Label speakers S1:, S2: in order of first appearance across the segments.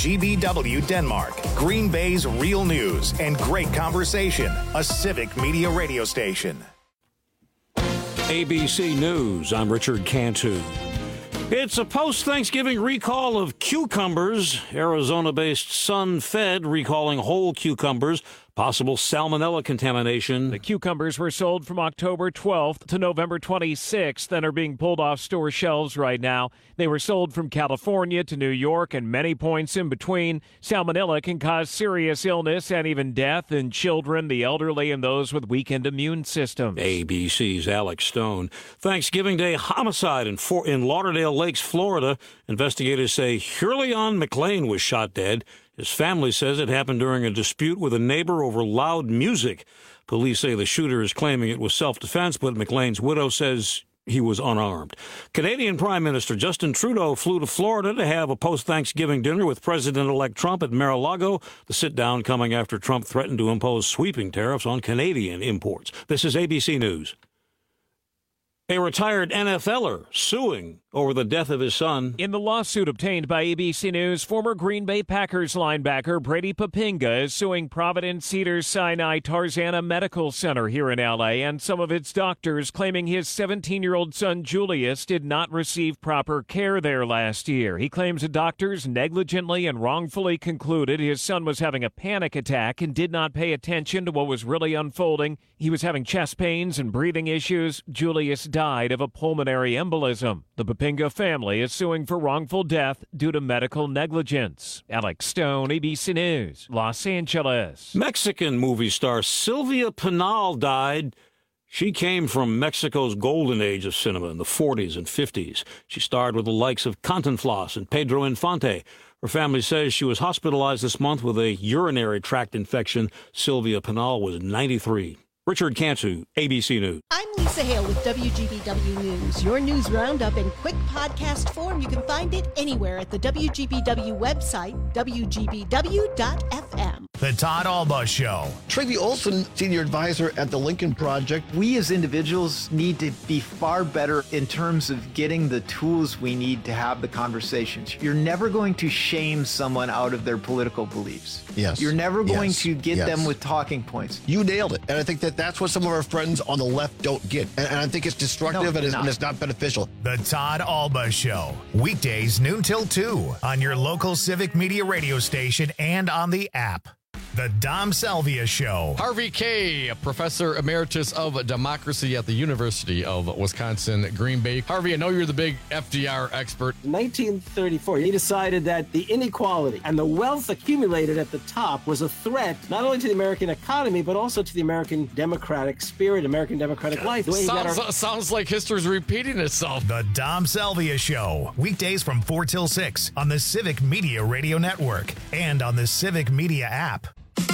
S1: WGBW Denmark, Green Bay's real news and great conversation, a civic media radio station.
S2: ABC News, I'm Richard Cantu. It's a post-Thanksgiving recall of cucumbers. Arizona-based Sun Fed recalling whole cucumbers. Possible salmonella contamination.
S3: The cucumbers were sold from October 12th to November 26th and are being pulled off store shelves right now. They were sold from California to New York and many points in between. Salmonella can cause serious illness and even death in children, the elderly, and those with weakened immune systems.
S2: ABC's Alex Stone. Thanksgiving Day homicide in Lauderdale Lakes, Florida. Investigators say Hurleon McLean was shot dead. His family says it happened during a dispute with a neighbor over loud music. Police say the shooter is claiming it was self-defense, but McLean's widow says he was unarmed. Canadian Prime Minister Justin Trudeau flew to Florida to have a post-Thanksgiving dinner with President-elect Trump at Mar-a-Lago. The sit-down coming after Trump threatened to impose sweeping tariffs on Canadian imports. This is ABC News. A retired NFLer suing over the death of his son.
S3: In the lawsuit obtained by ABC News, former Green Bay Packers linebacker Brady Papinga is suing Providence Cedars-Sinai Tarzana Medical Center here in L.A. and some of its doctors, claiming his 17-year-old son Julius did not receive proper care there last year. He claims the doctors negligently and wrongfully concluded his son was having a panic attack and did not pay attention to what was really unfolding. He was having chest pains and breathing issues. Julius died of a pulmonary embolism. The Papinga family is suing for wrongful death due to medical negligence. Alex Stone, ABC News, Los Angeles.
S2: Mexican movie star Silvia Pinal died. She came from Mexico's golden age of cinema in the 40s and 50s. She starred with the likes of Cantinflas and Pedro Infante. Her family says she was hospitalized this month with a urinary tract infection. Silvia Pinal was 93. Richard Cantu, ABC News.
S4: I'm Lisa Hale with WGBW News. Your news roundup in quick podcast form. You can find it anywhere at the WGBW website, WGBW.FM.
S1: The Todd Alba Show.
S5: Tracy Olson, senior advisor at the Lincoln Project.
S6: We as individuals need to be far better in terms of getting the tools we need to have the conversations. You're never going to shame someone out of their political beliefs.
S5: Yes.
S6: You're never going to get them with talking points.
S5: You nailed it. And I think that's what some of our friends on the left don't get. And I think it's destructive and it's not beneficial.
S1: The Todd Alba Show. Weekdays noon till 2 on your local civic media radio station and on the app. The Dom Salvia Show.
S7: Harvey Kaye, Professor Emeritus of Democracy at the University of Wisconsin, Green Bay. Harvey, I know you're the big FDR expert.
S8: In 1934, he decided that the inequality and the wealth accumulated at the top was a threat not only to the American economy, but also to the American democratic spirit, American democratic life.
S7: Sounds like history's repeating itself.
S1: The Dom Salvia Show. Weekdays from 4 till 6 on the Civic Media Radio Network and on the Civic Media app.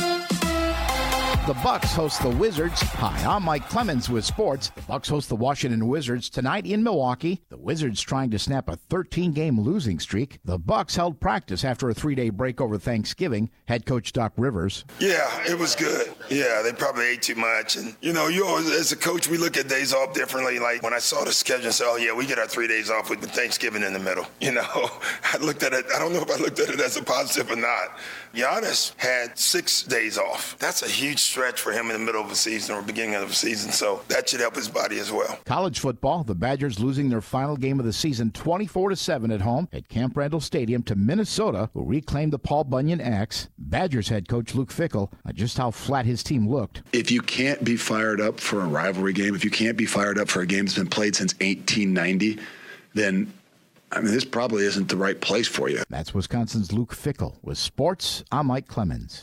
S9: The Bucks host the Wizards. Hi, I'm Mike Clemens with sports. The Bucks host the Washington Wizards tonight in Milwaukee. The Wizards trying to snap a 13-game losing streak. The Bucks held practice after a 3-day break over Thanksgiving. Head coach Doc Rivers.
S10: Yeah, it was good. Yeah, they probably ate too much. And, you always, as a coach, we look at days off differently. Like when I saw the schedule and said, oh, yeah, we get our 3 days off with Thanksgiving in the middle. I looked at it. I don't know if I looked at it as a positive or not. Giannis had 6 days off. That's a huge stretch for him in the middle of the season or beginning of the season, so that should help his body as well.
S9: College football, the Badgers losing their final game of the season 24-7 at home at Camp Randall Stadium to Minnesota, who reclaimed the Paul Bunyan X. Badgers head coach Luke Fickell, just how flat his team looked.
S11: If you can't be fired up for a rivalry game, if you can't be fired up for a game that's been played since 1890, then this probably isn't the right place for you.
S9: That's Wisconsin's Luke Fickell. With sports, I'm Mike Clemens.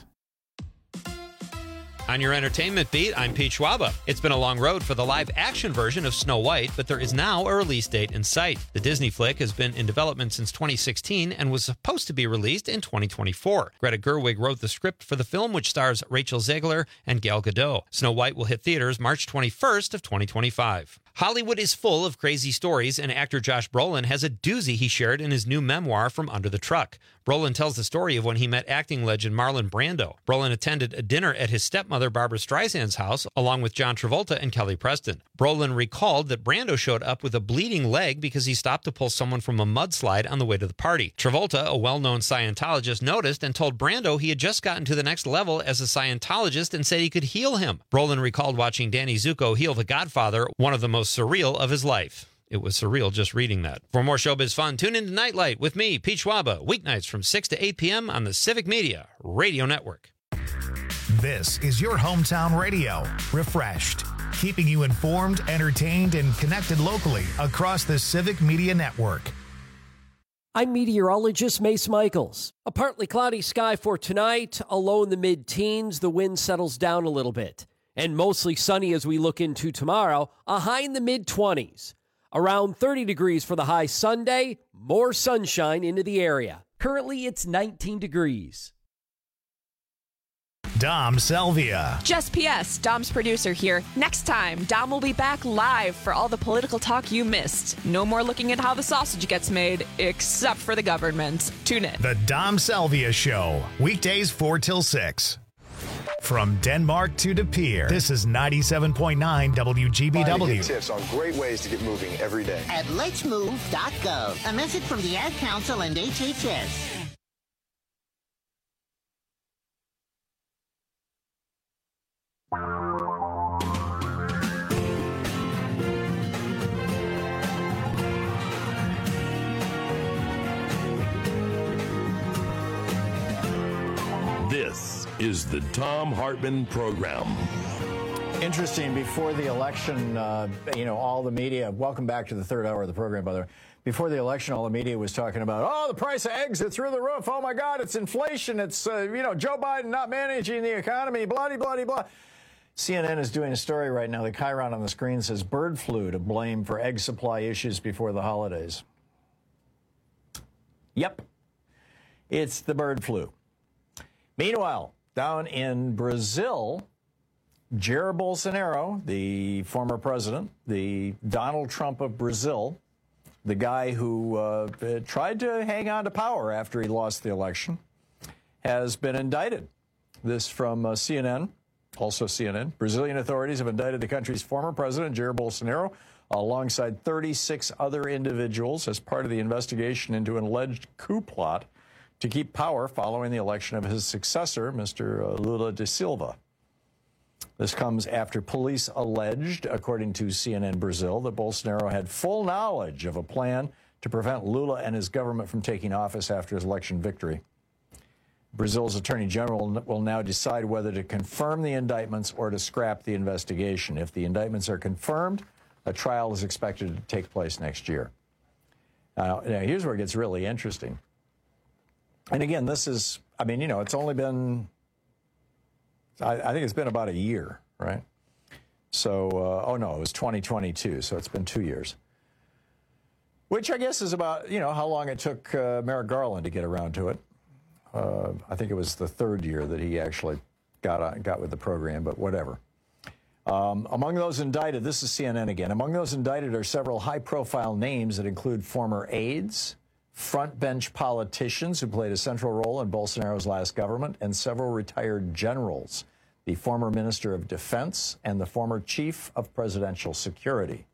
S12: On your entertainment beat, I'm Pete Schwaba. It's been a long road for the live-action version of Snow White, but there is now a release date in sight. The Disney flick has been in development since 2016 and was supposed to be released in 2024. Greta Gerwig wrote the script for the film, which stars Rachel Zegler and Gal Gadot. Snow White will hit theaters March 21st of 2025. Hollywood is full of crazy stories, and actor Josh Brolin has a doozy he shared in his new memoir, From Under the Truck. Brolin tells the story of when he met acting legend Marlon Brando. Brolin attended a dinner at his stepmother Barbra Streisand's house, along with John Travolta and Kelly Preston. Brolin recalled that Brando showed up with a bleeding leg because he stopped to pull someone from a mudslide on the way to the party. Travolta, a well-known Scientologist, noticed and told Brando he had just gotten to the next level as a Scientologist and said he could heal him. Brolin recalled watching Danny Zuko heal The Godfather, one of the most surreal of his life. It was surreal just reading that. For more showbiz fun, tune in to Nightlight with me, Pete Schwaba, weeknights from 6 to 8 p.m. on the Civic Media Radio Network.
S1: This is your hometown radio, refreshed, keeping you informed, entertained, and connected locally across the Civic Media Network.
S13: I'm meteorologist Mace Michaels. A partly cloudy sky for tonight, a low in the mid-teens, the wind settles down a little bit. And mostly sunny as we look into tomorrow, a high in the mid-20s. Around 30 degrees for the high Sunday, more sunshine into the area. Currently, it's 19 degrees.
S1: Dom Salvia.
S14: Just PS, Dom's producer here. Next time, Dom will be back live for all the political talk you missed. No more looking at how the sausage gets made, except for the government. Tune in.
S1: The Dom Salvia Show, weekdays 4 till 6. From Denmark to De Pere, this is 97.9 WGBW.
S15: Tips on great ways to get moving every day.
S16: At letsmove.gov. A message from the Ad Council and HHS.
S17: This is the Thom Hartmann Program.
S18: Interesting, before the election, all the media, welcome back to the third hour of the program, by the way. Before the election, all the media was talking about, the price of eggs are through the roof. Oh, my God, it's inflation. It's, Joe Biden not managing the economy, blah, blah, blah, blah. CNN is doing a story right now. The chyron on the screen says bird flu to blame for egg supply issues before the holidays. Yep, it's the bird flu. Meanwhile, down in Brazil, Jair Bolsonaro, the former president, the Donald Trump of Brazil, the guy who tried to hang on to power after he lost the election, has been indicted. This from CNN, also CNN. Brazilian authorities have indicted the country's former president, Jair Bolsonaro, alongside 36 other individuals as part of the investigation into an alleged coup plot to keep power following the election of his successor, Mr. Lula da Silva. This comes after police alleged, according to CNN Brazil, that Bolsonaro had full knowledge of a plan to prevent Lula and his government from taking office after his election victory. Brazil's attorney general will now decide whether to confirm the indictments or to scrap the investigation. If the indictments are confirmed, a trial is expected to take place next year. Now here's where it gets really interesting. And again, this is, it's only been, I think it's been about a year, right? So, it was 2022, so it's been 2 years. Which I guess is about, how long it took Merrick Garland to get around to it. I think it was the third year that he actually got with the program, but whatever. Among those indicted, this is CNN again, among those indicted are several high-profile names that include former aides, front-bench politicians who played a central role in Bolsonaro's last government, and several retired generals, the former Minister of Defense and the former Chief of Presidential Security.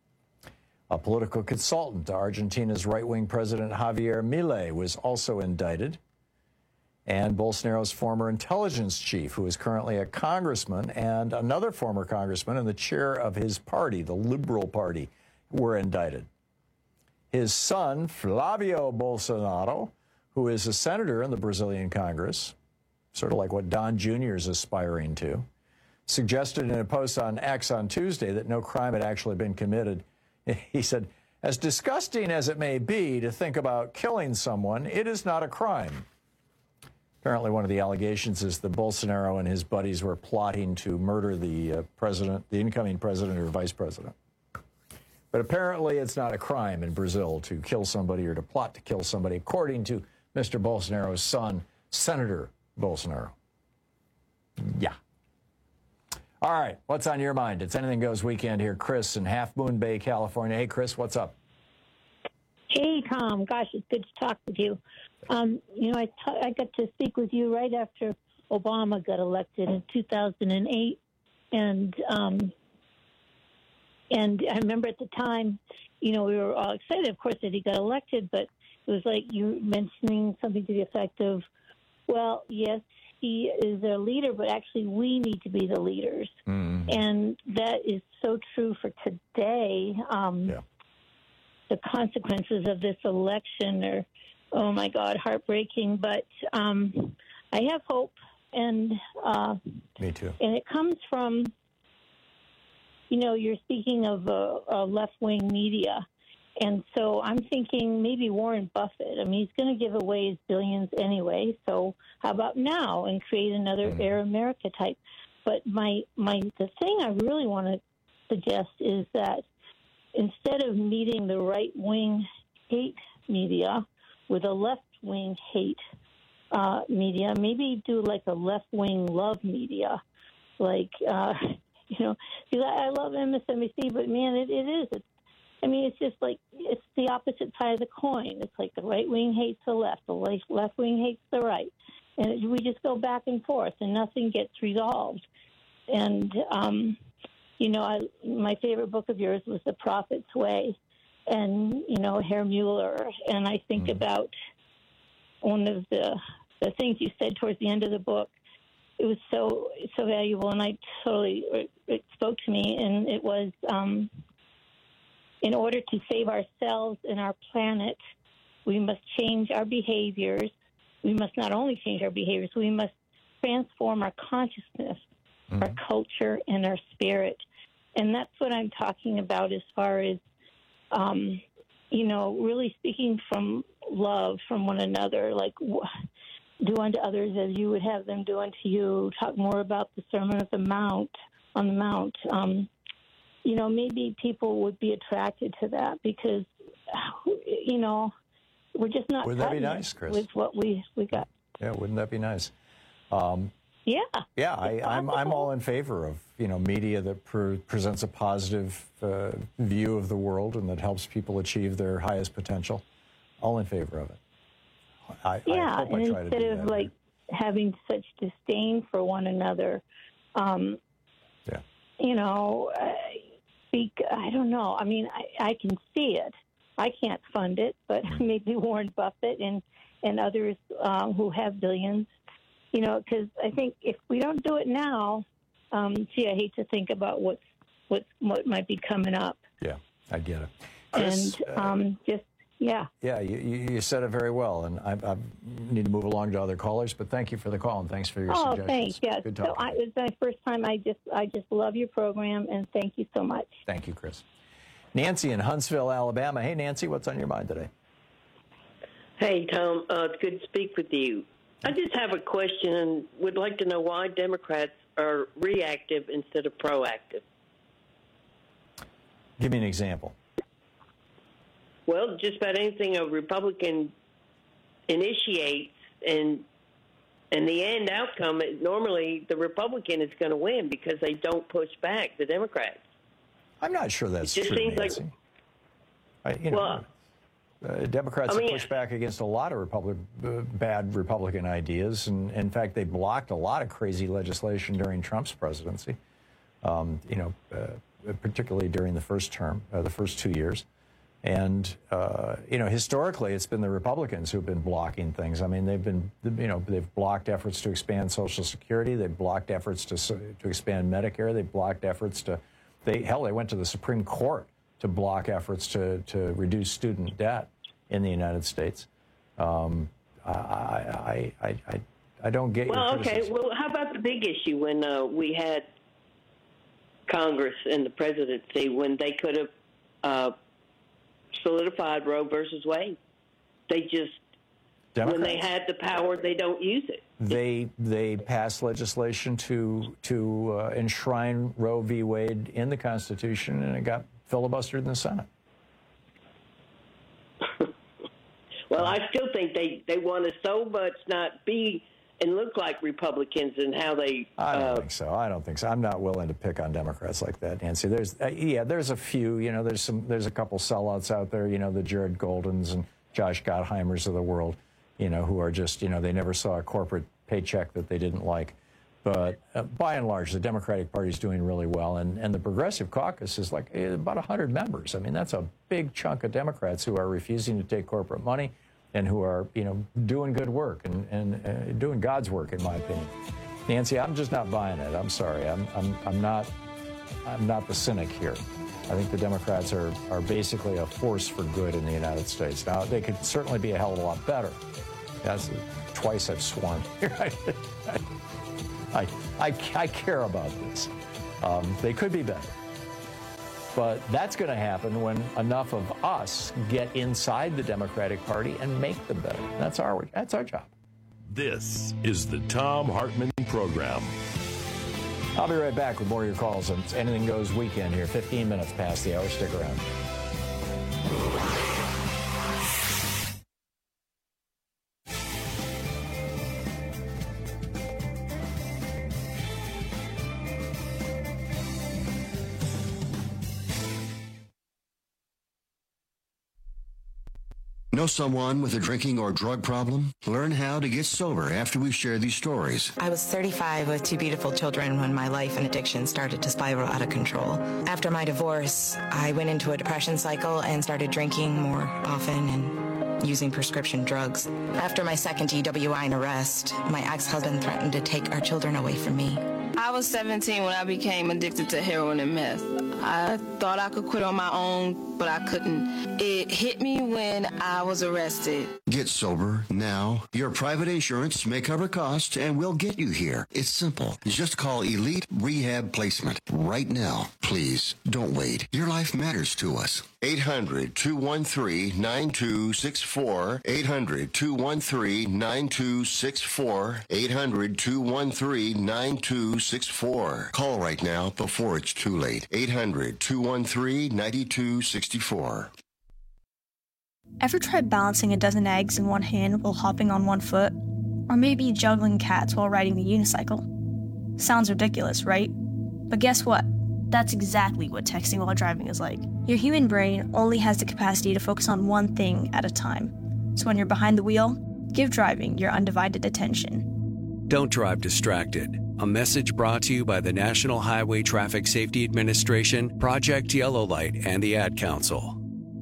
S18: A political consultant to Argentina's right-wing President Javier Milei was also indicted, and Bolsonaro's former intelligence chief, who is currently a congressman, and another former congressman and the chair of his party, the Liberal Party, were indicted. His son, Flavio Bolsonaro, who is a senator in the Brazilian Congress, sort of like what Don Jr. is aspiring to, suggested in a post on X on Tuesday that no crime had actually been committed. He said, "As disgusting as it may be to think about killing someone, it is not a crime." Apparently one of the allegations is that Bolsonaro and his buddies were plotting to murder the president, the incoming president or vice president. But apparently it's not a crime in Brazil to kill somebody or to plot to kill somebody, according to Mr. Bolsonaro's son, Senator Bolsonaro. Yeah. All right, what's on your mind? It's Anything Goes weekend here. Chris in Half Moon Bay, California. Hey, Chris, what's up?
S19: Hey, Tom. Gosh, it's good to talk with you. I got to speak with you right after Obama got elected in 2008, and I remember at the time, we were all excited, of course, that he got elected, but it was like you mentioning something to the effect of, well, yes, he is their leader, but actually we need to be the leaders. Mm-hmm. And that is so true for today. The consequences of this election are, oh, my God, heartbreaking. But I have hope. And
S18: me too. And
S19: it comes from, you're speaking of a left-wing media. And so I'm thinking maybe Warren Buffett. I mean, he's going to give away his billions anyway. So how about now and create another Air America type? But the thing I really want to suggest is that instead of meeting the right-wing hate media with a left-wing hate media, maybe do like a left-wing love media. Like, I love MSNBC, but man, it is. It's just like it's the opposite side of the coin. It's like the right wing hates the left, the left wing hates the right, and we just go back and forth, and nothing gets resolved. And my favorite book of yours was The Prophet's Way, and Herr Mueller. And I think about one of the things you said towards the end of the book. It was so valuable, and it spoke to me. And it was. In order to save ourselves and our planet, we must change our behaviors. We must not only change our behaviors, we must transform our consciousness, our culture, and our spirit. And that's what I'm talking about as far as, really speaking from love from one another, like do unto others as you would have them do unto you. Talk more about the Sermon on the Mount. Maybe people would be attracted to that because, we're just not.
S18: Wouldn't that be nice, Chris?
S19: With what we got.
S18: Yeah, wouldn't that be nice?
S19: Yeah.
S18: Yeah, I'm all in favor of media that presents a positive view of the world and that helps people achieve their highest potential. All in favor of it. I hope I try to do that.
S19: Instead of like having such disdain for one another. I don't know. I mean, I can see it. I can't fund it, but maybe Warren Buffett and others who have billions, because I think if we don't do it now, I hate to think about what might be coming up.
S18: Yeah, I get it. Chris,
S19: Yeah,
S18: you said it very well, and I need to move along to other callers, but thank you for the call, and thanks for your suggestions.
S19: Thanks, yeah.
S18: Good talking.
S19: So it was my first time. I just love your program, and thank you so much.
S18: Thank you, Chris. Nancy in Huntsville, Alabama. Hey, Nancy, what's on your mind today?
S20: Hey, Tom. It's good to speak with you. I just have a question and would like to know why Democrats are reactive instead of proactive.
S18: Give me an example.
S20: Well, just about anything a Republican initiates, and the end outcome, normally the Republican is going to win because they don't push back the Democrats.
S18: I'm not sure that's true, Nancy. Democrats have pushed back against a lot of bad Republican ideas, and in fact, they blocked a lot of crazy legislation during Trump's presidency, particularly during the first term, the first 2 years. And, historically, it's been the Republicans who've been blocking things. I mean, they've blocked efforts to expand Social Security. They've blocked efforts to expand Medicare. They've blocked efforts they went to the Supreme Court to block efforts to reduce student debt in the United States. I don't get your criticism.
S20: Well, how about the big issue when we had Congress and the presidency, when they could have solidified Roe versus Wade? They just, Democrats, when they had the power, they don't use it.
S18: They passed legislation to enshrine Roe v. Wade in the Constitution, and it got filibustered in the Senate.
S20: Well, I still think they want to so much not be and look like Republicans and how they.
S18: I don't think so. I'm not willing to pick on Democrats like that, Nancy. There's a few. There's a couple sellouts out there. The Jared Goldens and Josh Gottheimers of the world. Who are just they never saw a corporate paycheck that they didn't like. But by and large, the Democratic Party is doing really well, and the Progressive Caucus is like about 100 members. I mean, that's a big chunk of Democrats who are refusing to take corporate money and who are, doing good work and doing God's work, in my opinion. Nancy, I'm just not buying it. I'm sorry. I'm not the cynic here. I think the Democrats are basically a force for good in the United States. Now, they could certainly be a hell of a lot better. That's twice I've sworn here. I care about this. They could be better. But that's going to happen when enough of us get inside the Democratic Party and make them better. That's our job.
S17: This is the Thom Hartmann Program.
S18: I'll be right back with more of your calls on Anything Goes Weekend here, 15 minutes past the hour. Stick around.
S21: Know someone with a drinking or drug problem? Learn how to get sober after we share these stories.
S22: I was 35 with 2 beautiful children when my life and addiction started to spiral out of control. After my divorce, I went into a depression cycle and started drinking more often and using prescription drugs. After my second DWI and arrest, my ex-husband threatened to take our children away from me.
S23: I was 17 when I became addicted to heroin and meth. I thought I could quit on my own, but I couldn't. It hit me when I was arrested.
S21: Get sober now. Your private insurance may cover costs and we'll get you here. It's simple. Just call Elite Rehab Placement right now. Please, don't wait. Your life matters to us. 800-213-9264. 800-213-9264. 800-213-9264. Call right now before it's too late. 800-213-9264.
S24: Ever tried balancing a dozen eggs in one hand while hopping on one foot? Or maybe juggling cats while riding the unicycle? Sounds ridiculous, right? But guess what? That's exactly what texting while driving is like. Your human brain only has the capacity to focus on one thing at a time. So when you're behind the wheel, give driving your undivided attention.
S25: Don't drive distracted. A message brought to you by the National Highway Traffic Safety Administration, Project Yellow Light, and the Ad Council.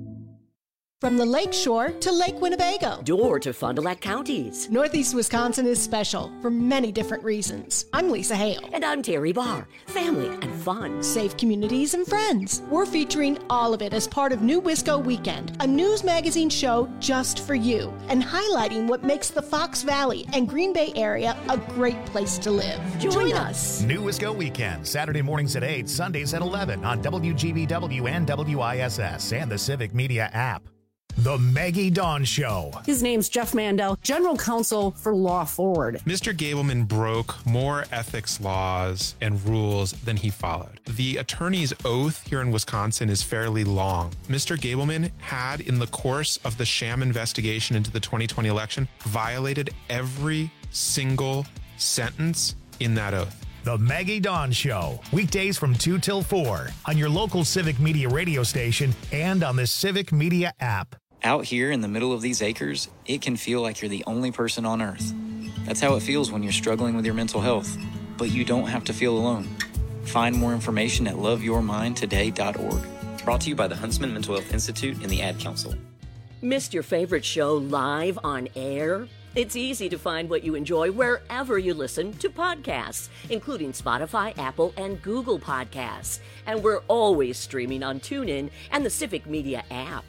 S4: From the Lake Shore to Lake Winnebago.
S26: Door to Fond du Lac counties.
S4: Northeast Wisconsin is special for many different reasons. I'm Lisa Hale.
S26: And I'm Terry Barr. Family and fun.
S4: Safe communities and friends. We're featuring all of it as part of New Wisco Weekend, a news magazine show just for you, and highlighting what makes the Fox Valley and Green Bay area a great place to live. Join us.
S1: New Wisco Weekend, Saturday mornings at 8, Sundays at 11 on WGBW and WISS and the Civic Media app. The Maggie Dawn Show.
S27: His name's Jeff Mandel, General Counsel for Law Forward.
S28: Mr. Gableman broke more ethics laws and rules than he followed. The attorney's oath here in Wisconsin is fairly long. Mr. Gableman had, in the course of the sham investigation into the 2020 election, violated every single sentence in that oath.
S1: The Maggie Dawn Show, weekdays from 2 till 4 on your local Civic Media radio station and on the Civic Media app.
S29: Out here in the middle of these acres, it can feel like you're the only person on Earth. That's how it feels when you're struggling with your mental health. But you don't have to feel alone. Find more information at loveyourmindtoday.org. Brought to you by the Huntsman Mental Health Institute and the Ad Council.
S26: Missed your favorite show live on air? It's easy to find what you enjoy wherever you listen to podcasts, including Spotify, Apple, and Google Podcasts. And we're always streaming on TuneIn and the Civic Media app.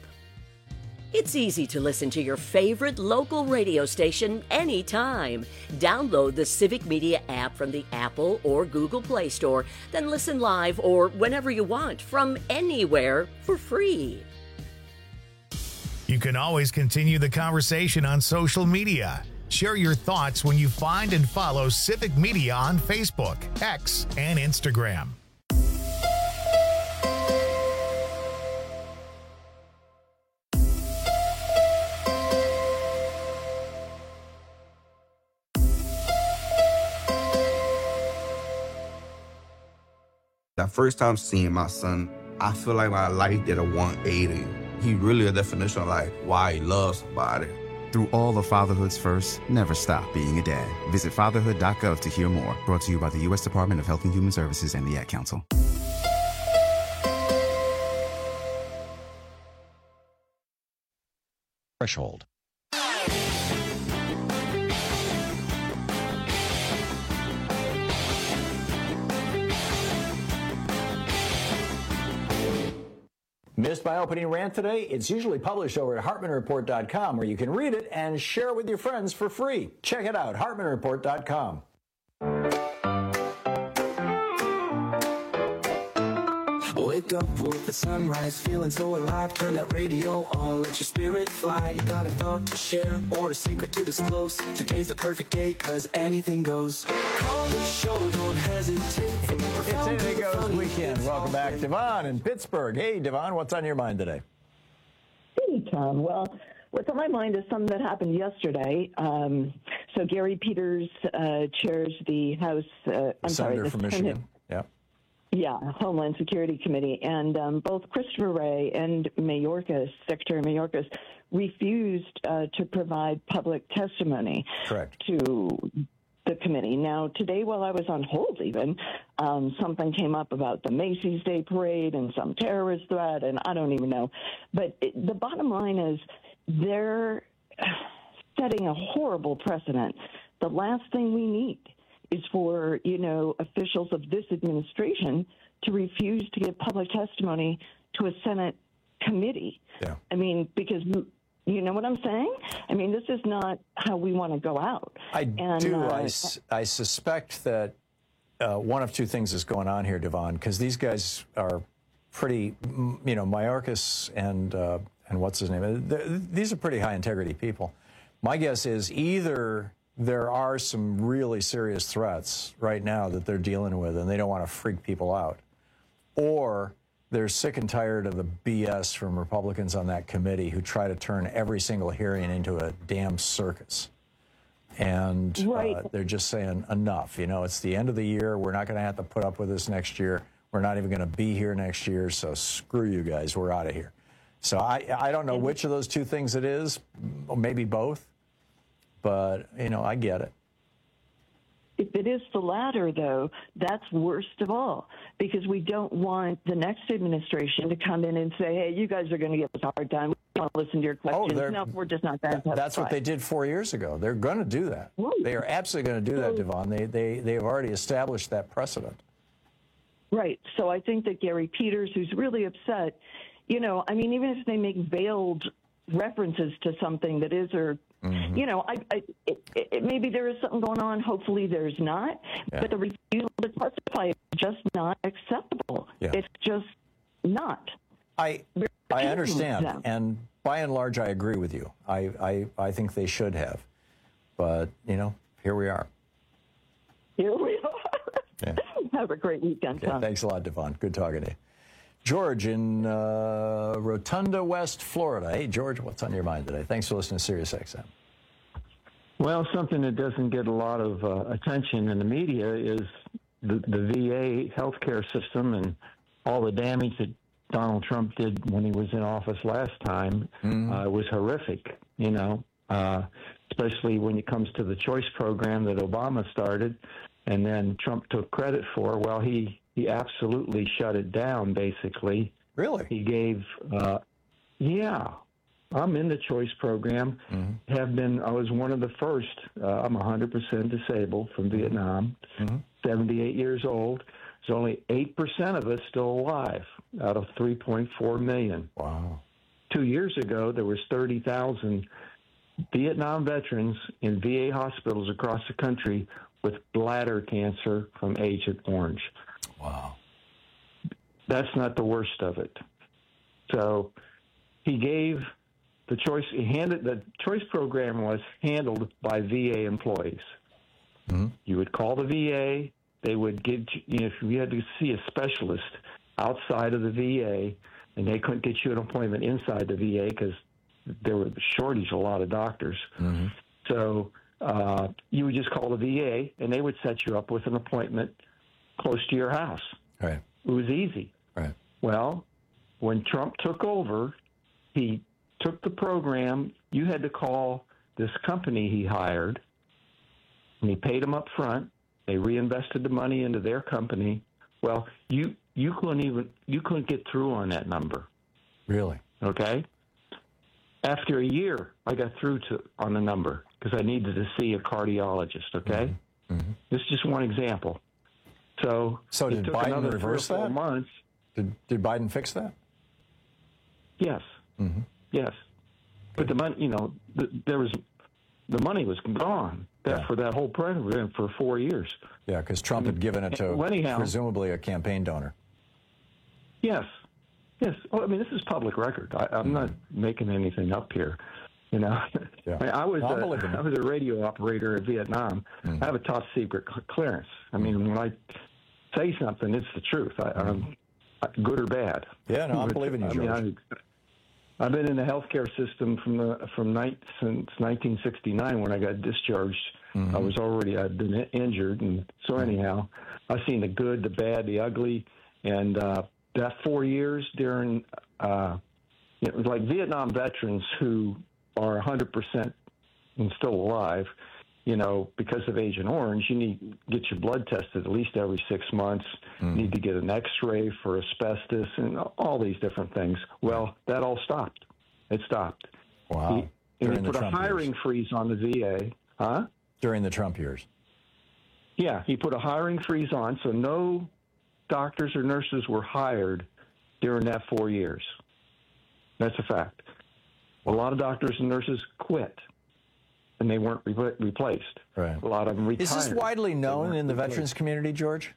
S26: It's easy to listen to your favorite local radio station anytime. Download the Civic Media app from the Apple or Google Play Store, then listen live or whenever you want from anywhere for free.
S1: You can always continue the conversation on social media. Share your thoughts when you find and follow Civic Media on Facebook, X, and Instagram.
S2: That first time seeing my son, I feel like my life did a 180. He really a definition of like why he loves somebody.
S3: Through all of fatherhood's first, never stop being a dad. Visit fatherhood.gov to hear more. Brought to you by the U.S. Department of Health and Human Services and the Ad Council.
S5: Threshold.
S18: Missed my opening rant today? It's usually published over at HartmanReport.com, where you can read it and share it with your friends for free. Check it out, HartmanReport.com.
S6: Wake up with the sunrise, feeling so alive. Turn that radio on, let your spirit fly. You got a thought to share or a secret to disclose. Today's the perfect day, cause anything goes. Call the show, don't hesitate.
S18: It's Anything Goes Weekend. Welcome back, Devon in Pittsburgh. Hey, Devon, what's on your mind today?
S7: Hey, Tom. Well, what's on my mind is something that happened yesterday. So Gary Peters chairs the House.
S18: Senator from Michigan. Yeah.
S7: Yeah, Homeland Security Committee, and both Christopher Wray and Mayorkas, Secretary Mayorkas, refused to provide public testimony to the committee. Now, today, while I was on hold even, something came up about the Macy's Day Parade and some terrorist threat, and I don't even know. But the bottom line is they're setting a horrible precedent. The last thing we need is for, officials of this administration to refuse to give public testimony to a Senate committee.
S18: Yeah.
S7: I mean, because you know what I'm saying? I mean, this is not how we want to go out.
S18: I suspect that one of two things is going on here, Devon, because these guys are pretty, Mayorkas and what's his name? These are pretty high integrity people. My guess is either there are some really serious threats right now that they're dealing with and they don't want to freak people out, or they're sick and tired of the BS from Republicans on that committee who try to turn every single hearing into a damn circus. And they're just saying, enough. It's the end of the year. We're not going to have to put up with this next year. We're not even going to be here next year, so screw you guys. We're out of here. So I don't know which of those two things it is, or maybe both, but, I get it.
S7: If it is the latter, though, that's worst of all, because we don't want the next administration to come in and say, hey, you guys are going to give us a hard time. We don't want to listen to your questions. No, we're just not going to testify.
S18: That's what they did 4 years ago. They're going to do that. Right. They are absolutely going to do that, Devon. They've already established that precedent.
S7: Right. So I think that Gary Peters, who's really upset, even if they make veiled references to something that is or maybe there is something going on. Hopefully there's not. Yeah. But the refusal to testify is just not acceptable. Yeah. It's just not.
S18: I understand. And by and large, I agree with you. I think they should have. But, here we are.
S7: Here we are. Yeah. Have a great weekend, Tom.
S18: Thanks a lot, Devon. Good talking to you. George in Rotunda, West Florida. Hey, George, what's on your mind today? Thanks for listening to Sirius XM.
S8: Well, something that doesn't get a lot of attention in the media is the VA healthcare system and all the damage that Donald Trump did when he was in office last time. Was horrific, especially when it comes to the choice program that Obama started and then Trump took credit for. Well, he absolutely shut it down, basically.
S18: Really?
S8: He gave, I'm in the choice program. Have been, I was one of the first. I'm 100% disabled from Vietnam, 78 years old. There's only 8% of us still alive out of 3.4 million.
S18: Wow.
S8: 2 years ago, there was 30,000 Vietnam veterans in VA hospitals across the country with bladder cancer from Agent Orange.
S18: Wow.
S8: That's not the worst of it. So he gave the choice, the choice program was handled by VA employees. You would call the VA, they would get you, if you had to see a specialist outside of the VA, and they couldn't get you an appointment inside the VA because there was a shortage of a lot of doctors. So you would just call the VA, and they would set you up with an appointment close to your house.
S18: Right.
S8: It was easy.
S18: Right.
S8: Well, when Trump took over, he took the program. You had to call this company he hired, and he paid them up front. They reinvested the money into their company. Well, you couldn't get through on that number.
S18: Really?
S8: Okay. After a year, I got through on the number because I needed to see a cardiologist. Okay.
S18: Mm-hmm.
S8: This is just one example. So
S18: did
S8: took
S18: Biden
S8: another
S18: reverse
S8: 3 or 4
S18: that?
S8: months.
S18: Did Biden fix that?
S8: Yes.
S18: Mm-hmm.
S8: Yes. But the money, the money was gone for that whole program for 4 years.
S18: Yeah, because Trump had given it to presumably a campaign donor.
S8: Yes. Yes. Well, I mean, this is public record. I'm not making anything up here. Yeah. I mean, I was a radio operator in Vietnam. I have a top secret clearance. I mean, when I say something, it's the truth. I'm good or bad.
S18: Yeah, no, I'm believing you, George.
S8: I've been in the healthcare system since 1969 when I got discharged.
S18: Mm-hmm.
S8: I'd been injured, and so anyhow, I've seen the good, the bad, the ugly, and that 4 years during, it was like Vietnam veterans who are 100% and still alive. Because of Agent Orange, you need to get your blood tested at least every 6 months. You need to get an X-ray for asbestos and all these different things. Well, that all stopped. It stopped.
S18: Wow.
S8: He put a hiring freeze on the VA. Huh?
S18: During the Trump years.
S8: Yeah, he put a hiring freeze on, so no doctors or nurses were hired during that 4 years. That's a fact. A lot of doctors and nurses quit. And they weren't replaced.
S18: Right.
S8: A lot of them retired.
S18: Is this widely known in the veterans community, George?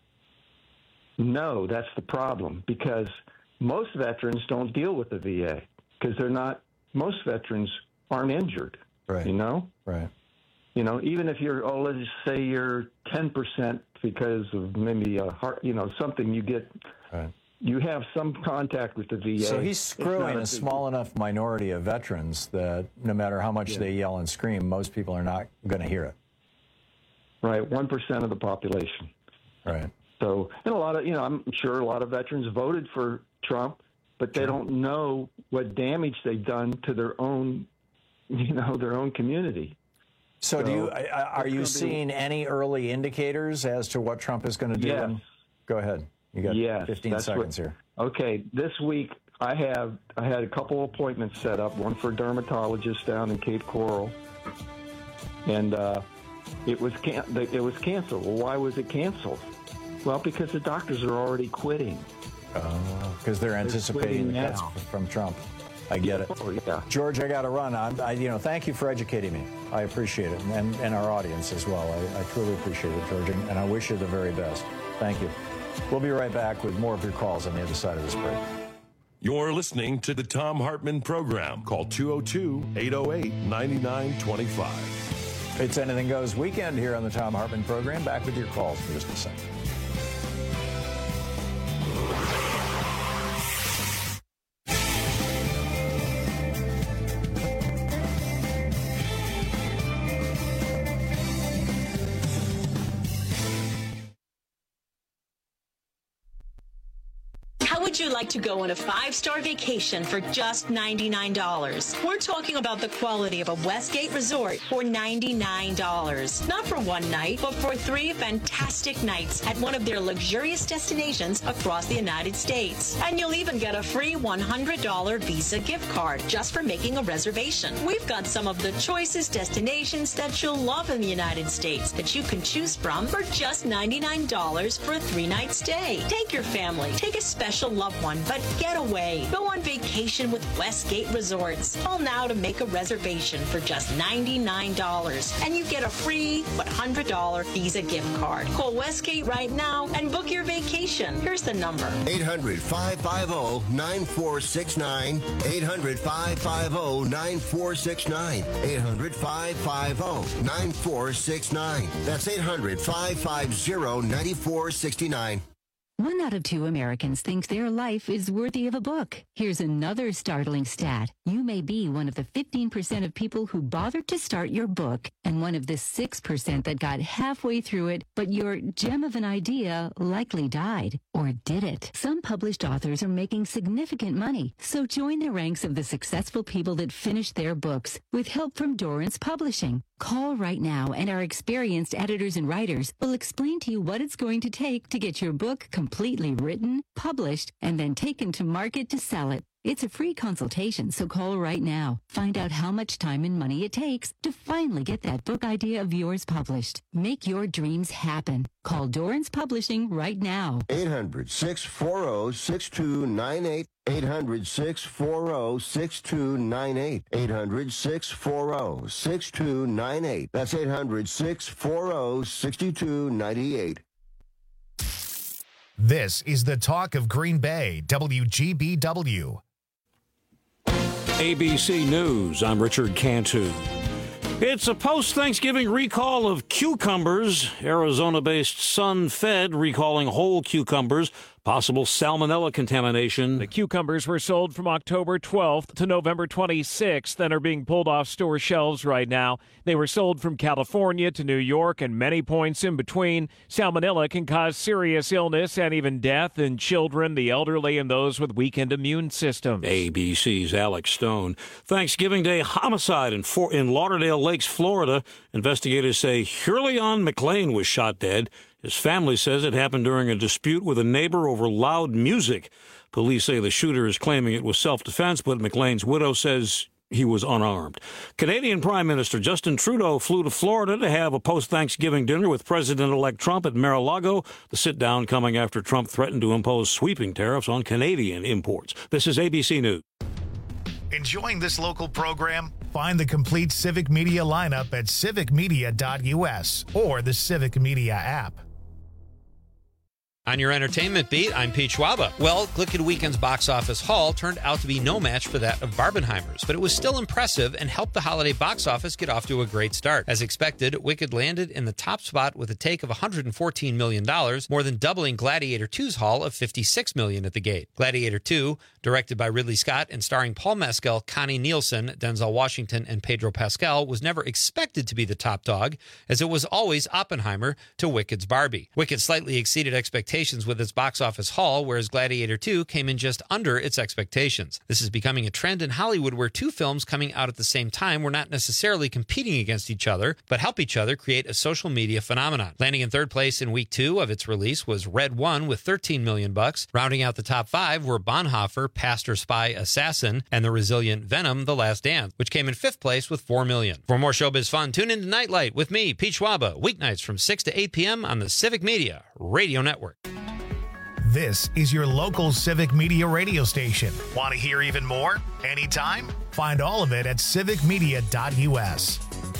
S8: No, that's the problem, because most veterans don't deal with the VA because most veterans aren't injured.
S18: Right. Right.
S8: Even if let's just say you're 10% because of maybe a heart, something you get.
S18: Right.
S8: You have some contact with the VA.
S18: So he's screwing a small enough minority of veterans that no matter how much they yell and scream, most people are not going to hear it.
S8: Right, 1% of the population.
S18: Right.
S8: So, and a lot of, I'm sure a lot of veterans voted for Trump, but they don't know what damage they've done to their own, their own community.
S18: So are you seeing any early indicators as to what Trump is going to do?
S8: Yes.
S18: Go ahead. You got 15 seconds here. Okay,
S8: this week I had a couple appointments set up, one for a dermatologist down in Cape Coral, and it was canceled. Well, why was it canceled? Well, because the doctors are already quitting.
S18: Because they're anticipating the cuts from Trump. I get it.
S8: Oh, yeah.
S18: George, I got to run. Thank you for educating me. I appreciate it, and our audience as well. I truly appreciate it, George, and I wish you the very best. Thank you. We'll be right back with more of your calls on the other side of this break.
S17: You're listening to the Thom Hartmann Program. Call 202-808-9925.
S18: It's Anything Goes weekend here on the Thom Hartmann Program. Back with your calls in just a second.
S5: Would you like to go on a 5-star vacation for just $99? We're talking about the quality of a Westgate resort for $99. Not for one night, but for 3 fantastic nights at one of their luxurious destinations across the United States. And you'll even get a free $100 Visa gift card just for making a reservation. We've got some of the choicest destinations that you'll love in the United States that you can choose from for just $99 for a 3-night stay. Take your family, take a special loved one, but get away. Go on vacation with Westgate Resorts. Call now to make a reservation for just $99, and you get a free $100 Visa gift card. Call Westgate right now and book your vacation. Here's the number.
S21: 800-550-9469. 800-550-9469. 800-550-9469. That's 800-550-9469.
S9: 1 out of 2 Americans think their life is worthy of a book. Here's another startling stat. You may be one of the 15% of people who bothered to start your book and one of the 6% that got halfway through it, but your gem of an idea likely died. Or did it? Some published authors are making significant money, so join the ranks of the successful people that finished their books with help from Dorrance Publishing. Call right now and our experienced editors and writers will explain to you what it's going to take to get your book completely written, published, and then taken to market to sell it. It's a free consultation, so call right now. Find out how much time and money it takes to finally get that book idea of yours published. Make your dreams happen. Call Dorrance Publishing right now.
S10: 800-640-6298. 800-640-6298. 800-640-6298. That's 800-640-6298.
S1: This is the talk of Green Bay, WGBW.
S11: ABC News, I'm Richard Cantu. It's a post-Thanksgiving recall of cucumbers. Arizona-based Sun-Fed recalling whole cucumbers. Possible salmonella contamination.
S12: The cucumbers were sold from October 12th to November 26th and are being pulled off store shelves right now. They were sold from California to New York and many points in between. Salmonella can cause serious illness and even death in children, the elderly, and those with weakened immune systems.
S11: ABC's Alex Stone. Thanksgiving Day homicide in Lauderdale Lakes, Florida. Investigators say Hurleon McLean was shot dead. His family says it happened during a dispute with a neighbor over loud music. Police say the shooter is claiming it was self-defense, but McLean's widow says he was unarmed. Canadian Prime Minister Justin Trudeau flew to Florida to have a post-Thanksgiving dinner with President-elect Trump at Mar-a-Lago. The sit-down coming after Trump threatened to impose sweeping tariffs on Canadian imports. This is ABC News.
S1: Enjoying this local program? Find the complete Civic Media lineup at civicmedia.us or the Civic Media app.
S13: On your entertainment beat, I'm Pete Schwaba. Well, Glicked Weekend's box office haul turned out to be no match for that of Barbenheimer's, but it was still impressive and helped the holiday box office get off to a great start. As expected, Wicked landed in the top spot with a take of $114 million, more than doubling Gladiator 2's haul of $56 million at the gate. Gladiator 2, directed by Ridley Scott and starring Paul Mescal, Connie Nielsen, Denzel Washington, and Pedro Pascal, was never expected to be the top dog, as it was always Oppenheimer to Wicked's Barbie. Wicked slightly exceeded expectations with its box office haul, whereas Gladiator 2 came in just under its expectations. This is becoming a trend in Hollywood where two films coming out at the same time were not necessarily competing against each other, but help each other create a social media phenomenon. Landing in third place in week 2 of its release was Red One with $13 million. Rounding out the top 5 were Bonhoeffer, Pastor, Spy, Assassin, and the resilient Venom, The Last Dance, which came in 5th place with $4 million. For more showbiz fun, tune in to Nightlight with me, Pete Schwaba, weeknights from 6 to 8 p.m. on the Civic Media Radio Network.
S1: This is your local Civic Media radio station. Want to hear even more? Anytime? Find all of it at civicmedia.us.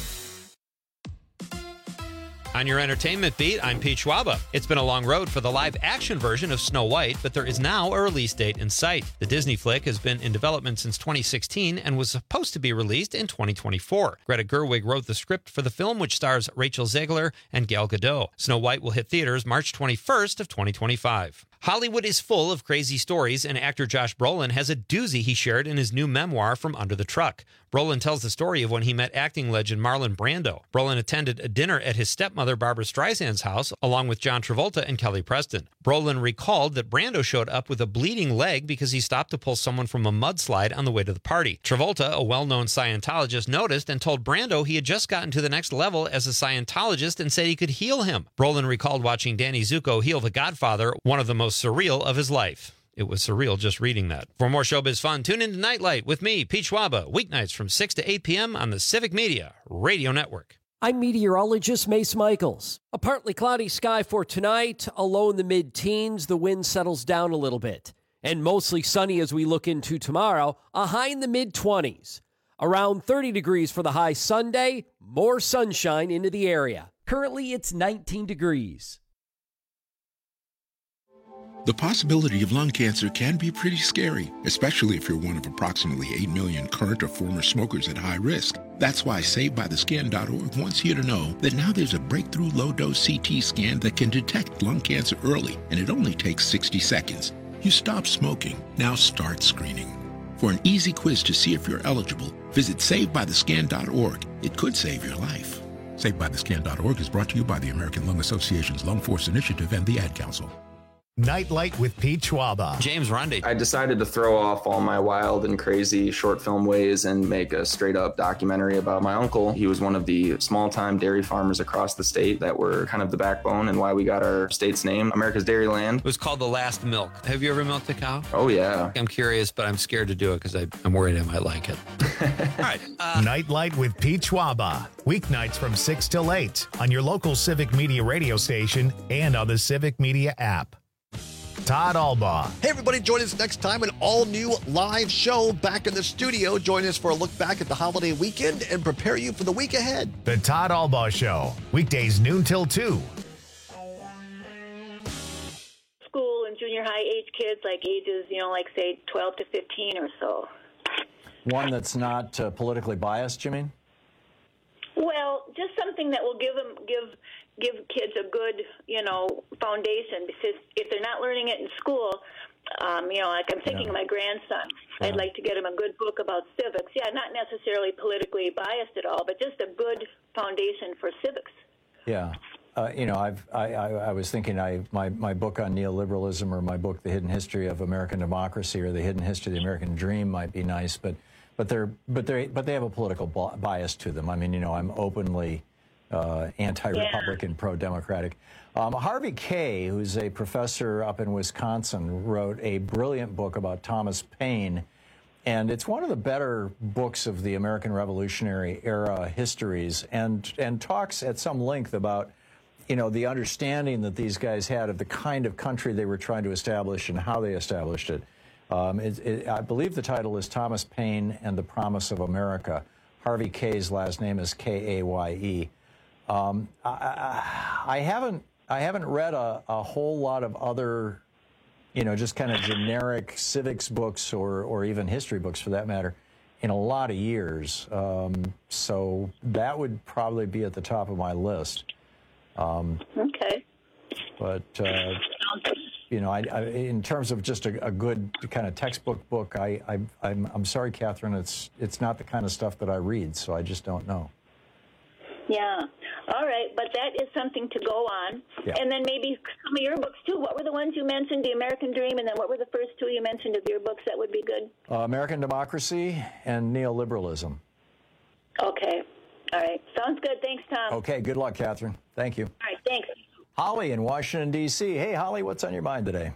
S13: On your entertainment beat, I'm Pete Schwaba. It's been a long road for the live-action version of Snow White, but there is now a release date in sight. The Disney flick has been in development since 2016 and was supposed to be released in 2024. Greta Gerwig wrote the script for the film, which stars Rachel Zegler and Gal Gadot. Snow White will hit theaters March 21st of 2025. Hollywood is full of crazy stories, and actor Josh Brolin has a doozy he shared in his new memoir, From Under the Truck. Brolin tells the story of when he met acting legend Marlon Brando. Brolin attended a dinner at his stepmother Barbra Streisand's house, along with John Travolta and Kelly Preston. Brolin recalled that Brando showed up with a bleeding leg because he stopped to pull someone from a mudslide on the way to the party. Travolta, a well-known Scientologist, noticed and told Brando he had just gotten to the next level as a Scientologist and said he could heal him. Brolin recalled watching Danny Zuko heal the Godfather, one of the most surreal of his life. It was surreal just reading that. For more showbiz fun, tune in to Nightlight with me, Pete Schwaba, weeknights from 6 to 8 p.m. on the Civic Media Radio Network.
S14: I'm meteorologist Mace Michaels. A partly cloudy sky for tonight, a low in the mid-teens. The wind settles down a little bit. And mostly sunny as we look into tomorrow, a high in the mid-20s. Around 30 degrees for the high Sunday, more sunshine into the area. Currently, it's 19 degrees.
S4: The possibility of lung cancer can be pretty scary, especially if you're one of approximately 8 million current or former smokers at high risk. That's why SaveByTheScan.org wants you to know that now there's a breakthrough low-dose CT scan that can detect lung cancer early, and it only takes 60 seconds. You stop smoking, now start screening. For an easy quiz to see if you're eligible, visit SaveByTheScan.org. It could save your life. SaveByTheScan.org is brought to you by the American Lung Association's Lung Force Initiative and the Ad Council.
S1: Nightlight with Pete Schwaba.
S13: James Runde.
S15: I decided to throw off all my wild and crazy short film ways and make a straight up documentary about my uncle. He was one of the small time dairy farmers across the state that were kind of the backbone and why we got our state's name, America's Dairyland.
S13: It was called The Last Milk. Have you ever milked a cow?
S15: Oh, yeah.
S13: I'm curious, but I'm scared to do it because I'm worried I might like it. All right.
S1: Nightlight with Pete Schwaba. Weeknights from 6 till 8 on your local Civic Media radio station and on the Civic Media app. Todd Albaugh.
S16: Hey, everybody, join us next time, an all-new live show back in the studio. Join us for a look back at the holiday weekend and prepare you for the week ahead.
S1: The Todd Albaugh Show, weekdays noon till 2.
S19: School and junior high age kids, like ages, like say 12 to 15 or so.
S18: One that's not politically biased, you mean?
S19: Well, just something that will give kids a good, foundation, because if they're not learning it in school, like I'm thinking of my grandson. Yeah. I'd like to get him a good book about civics. Yeah, not necessarily politically biased at all, but just a good foundation for civics.
S18: Yeah. I was thinking my book on neoliberalism, or my book, The Hidden History of American Democracy, or The Hidden History of the American Dream might be nice, but they have a political bias to them. I mean, I'm openly anti-Republican, pro-democratic. Harvey Kaye, who's a professor up in Wisconsin, wrote a brilliant book about Thomas Paine, and it's one of the better books of the American Revolutionary era histories, and talks at some length about, the understanding that these guys had of the kind of country they were trying to establish and how they established it. I believe the title is Thomas Paine and the Promise of America. Harvey Kaye's last name is Kaye. I haven't read a whole lot of other, just kind of generic civics books or even history books for that matter in a lot of years. So that would probably be at the top of my list.
S19: Okay.
S18: But, in terms of just a good kind of textbook book, I'm sorry, Catherine, it's not the kind of stuff that I read, so I just don't know.
S19: Yeah. All right, but that is something to go on. Yeah. And then maybe some of your books, too. What were the ones you mentioned, The American Dream, and then what were the first two you mentioned of your books that would be good?
S18: American Democracy and Neoliberalism.
S19: Okay. All right. Sounds good. Thanks, Tom.
S18: Okay. Good luck, Catherine. Thank you.
S19: All right. Thanks.
S18: Holly in Washington, D.C. Hey, Holly, what's on your mind today?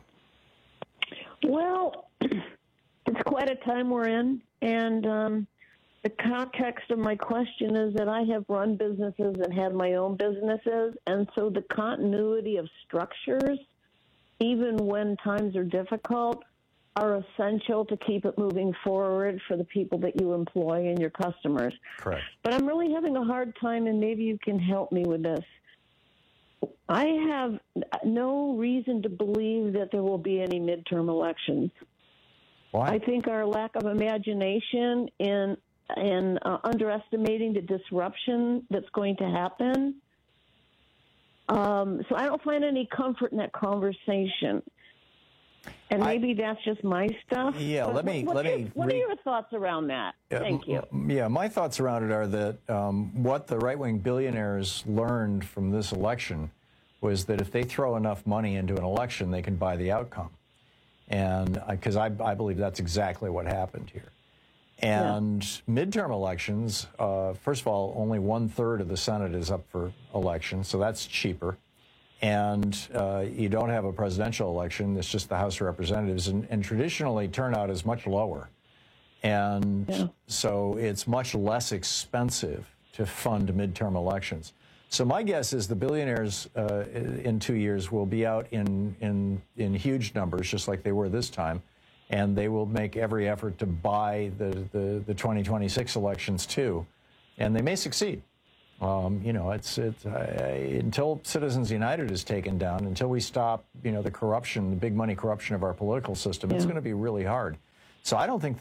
S20: Well, it's quite a time we're in, and the context of my question is that I have run businesses and had my own businesses, and so the continuity of structures, even when times are difficult, are essential to keep it moving forward for the people that you employ and your customers.
S18: Correct.
S20: But I'm really having a hard time, and maybe you can help me with this. I have no reason to believe that there will be any midterm elections.
S18: Why?
S20: I think our lack of imagination in underestimating the disruption that's going to happen. So I don't find any comfort in that conversation. And maybe that's just my stuff.
S18: Yeah,
S20: What are your thoughts around that? Thank you.
S18: Yeah, my thoughts around it are that what the right-wing billionaires learned from this election was that if they throw enough money into an election, they can buy the outcome. And because I believe that's exactly what happened here. And midterm elections, first of all, only 1/3 of the Senate is up for election, so that's cheaper. And you don't have a presidential election, it's just the House of Representatives, and traditionally turnout is much lower. And so it's much less expensive to fund midterm elections. So my guess is the billionaires in 2 years will be out in huge numbers, just like they were this time, and they will make every effort to buy the 2026 elections too, and they may succeed. It's until Citizens United is taken down, until we stop, the corruption, the big money corruption of our political system, it's going to be really hard. So I don't think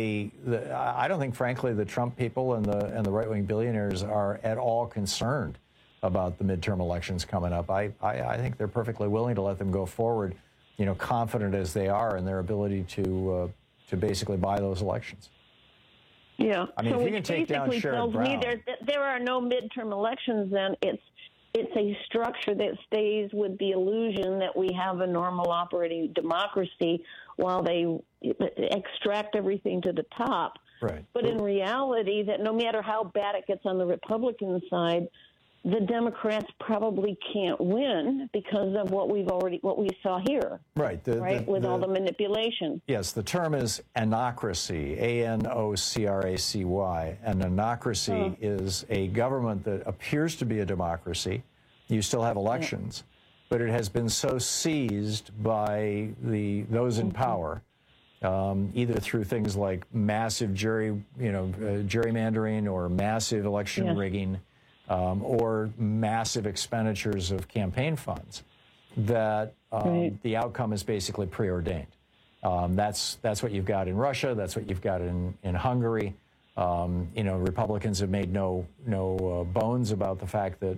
S18: I don't think, frankly, the Trump people and the right-wing billionaires are at all concerned about the midterm elections coming up. I think they're perfectly willing to let them go forward, confident as they are in their ability to basically buy those elections.
S20: Yeah.
S18: I mean,
S20: so
S18: if you can take down Sherrod Brown,
S20: there are no midterm elections, then it's a structure that stays with the illusion that we have a normal operating democracy while they extract everything to the top.
S18: Right.
S20: But in reality, that no matter how bad it gets on the Republican side, the Democrats probably can't win because of what we saw here.
S18: Right.
S20: With all the manipulation.
S18: Yes, the term is anocracy, A-N-O-C-R-A-C-Y. An anocracy is a government that appears to be a democracy. You still have elections, but it has been so seized by those in power, either through things like massive gerrymandering or massive election rigging, or massive expenditures of campaign funds, that the outcome is basically preordained. That's what you've got in Russia. That's what you've got in Hungary. Republicans have made no bones about the fact that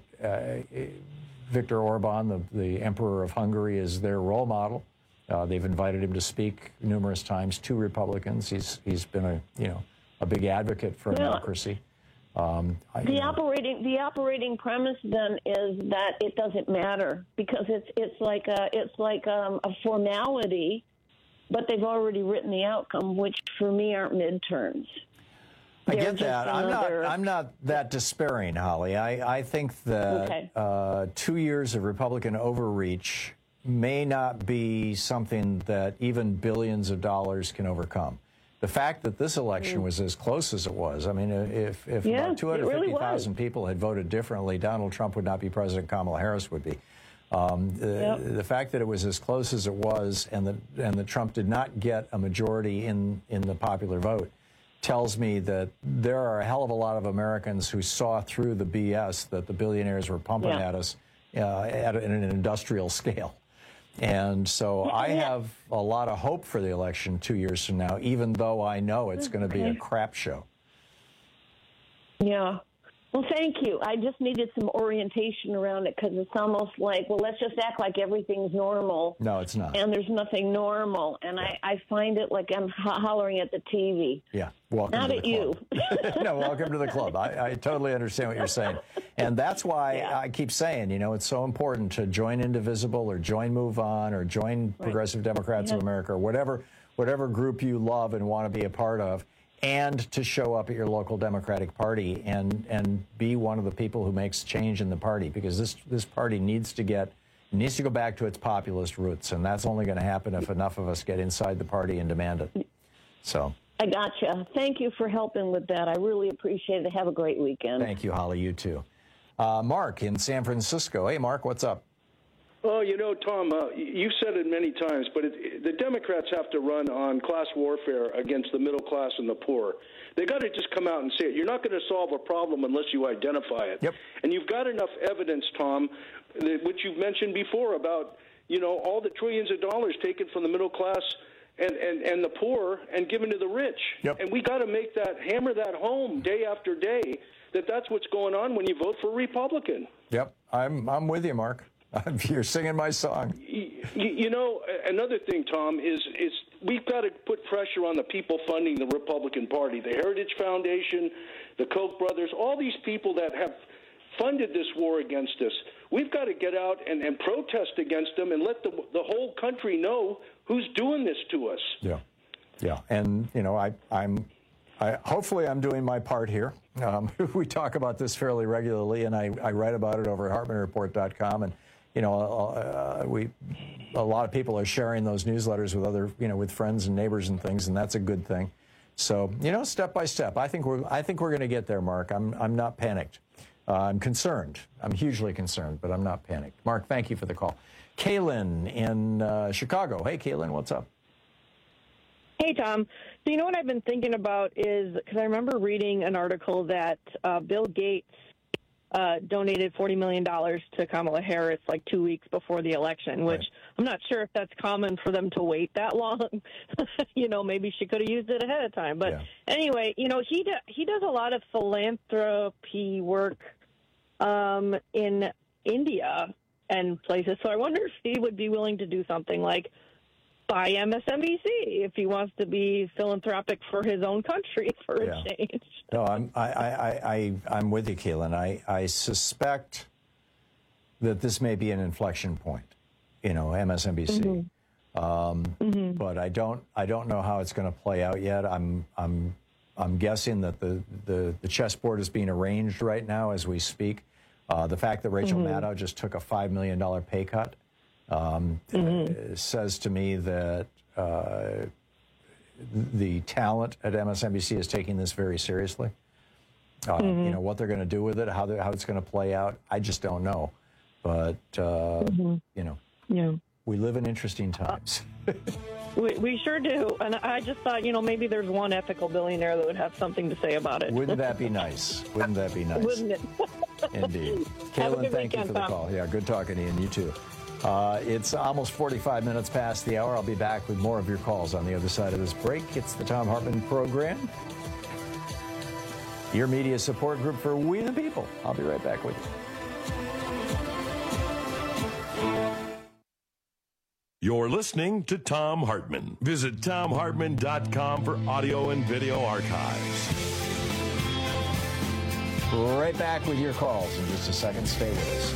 S18: Viktor Orban, the Emperor of Hungary, is their role model. They've invited him to speak numerous times to Republicans. He's been a big advocate for democracy.
S20: The operating premise then is that it doesn't matter because it's like a formality, but they've already written the outcome, which for me aren't midterms.
S18: I get that. I'm not that despairing, Holly. I think that 2 years of Republican overreach may not be something that even billions of dollars can overcome. The fact that this election was as close as it was, I mean, if about 250,000 people had voted differently, Donald Trump would not be president, Kamala Harris would be. The fact that it was as close as it was and that Trump did not get a majority in the popular vote tells me that there are a hell of a lot of Americans who saw through the BS that the billionaires were pumping at us at an industrial scale. And so I have a lot of hope for the election 2 years from now, even though I know it's going to be a crap show.
S20: Yeah. Well, thank you. I just needed some orientation around it because it's almost like, well, let's just act like everything's normal.
S18: No, it's not.
S20: And there's nothing normal. And I find it like I'm hollering at the TV.
S18: Yeah. Welcome
S20: not
S18: to the
S20: at you.
S18: No, welcome to the club. I totally understand what you're saying. And that's why I keep saying, it's so important to join Indivisible or join Move On or join Progressive Democrats of America or whatever group you love and want to be a part of, and to show up at your local Democratic Party and be one of the people who makes change in the party, because this party needs to go back to its populist roots, and that's only going to happen if enough of us get inside the party and demand it. So
S20: I gotcha. Thank you for helping with that. I really appreciate it. Have a great weekend.
S18: Thank you, Holly. You too. Mark in San Francisco. Hey, Mark, what's up?
S2: Well, Tom, you've said it many times, but the Democrats have to run on class warfare against the middle class and the poor. They got to just come out and say it. You're not going to solve a problem unless you identify it.
S18: Yep.
S2: And you've got enough evidence, Tom, which you've mentioned before about, all the trillions of dollars taken from the middle class and the poor and given to the rich.
S18: Yep.
S2: And we got to hammer that home day after day that's what's going on when you vote for Republican.
S18: Yep. I'm with you, Mark. You're singing my song.
S2: Another thing, Tom, is we've got to put pressure on the people funding the Republican Party, the Heritage Foundation, the Koch brothers, all these people that have funded this war against us. We've got to get out and protest against them and let the whole country know who's doing this to us.
S18: Yeah. Yeah. And, hopefully I'm doing my part here. We talk about this fairly regularly, and I write about it over at HartmanReport.com. And, a lot of people are sharing those newsletters with other, with friends and neighbors and things, and that's a good thing. So, step by step, I think we're going to get there, Mark. I'm not panicked. I'm concerned. I'm hugely concerned, but I'm not panicked. Mark, thank you for the call. Kaylin in Chicago. Hey, Kaylin, what's up?
S22: Hey, Tom. So what I've been thinking about is, because I remember reading an article that Bill Gates donated $40 million to Kamala Harris like 2 weeks before the election, which I'm not sure if that's common for them to wait that long. Maybe she could have used it ahead of time. But anyway, he does a lot of philanthropy work in India and places. So I wonder if he would be willing to do something like buy MSNBC if he wants to be philanthropic for his own country for a change.
S18: No, I'm with you, Kaylin. I suspect that this may be an inflection point, MSNBC. But I don't know how it's going to play out yet. I'm guessing that the chessboard is being arranged right now as we speak. The fact that Rachel Maddow just took a $5 million pay cut says to me that the talent at MSNBC is taking this very seriously. What they're going to do with it, how it's going to play out, I just don't know. But, we live in interesting times.
S22: We sure do. And I just thought, maybe there's one ethical billionaire that would have something to say about it.
S18: Wouldn't that be nice? Wouldn't it? Indeed. Kaylin, thank you for the call. Yeah, good talking to you, and you too. It's almost 45 minutes past the hour. I'll be back with more of your calls on the other side of this break. It's the Thom Hartmann Program, your media support group for We the People. I'll be right back with you.
S17: You're listening to Thom Hartmann. Visit ThomHartmann.com for audio and video archives.
S18: Right back with your calls in just a second. Stay with us.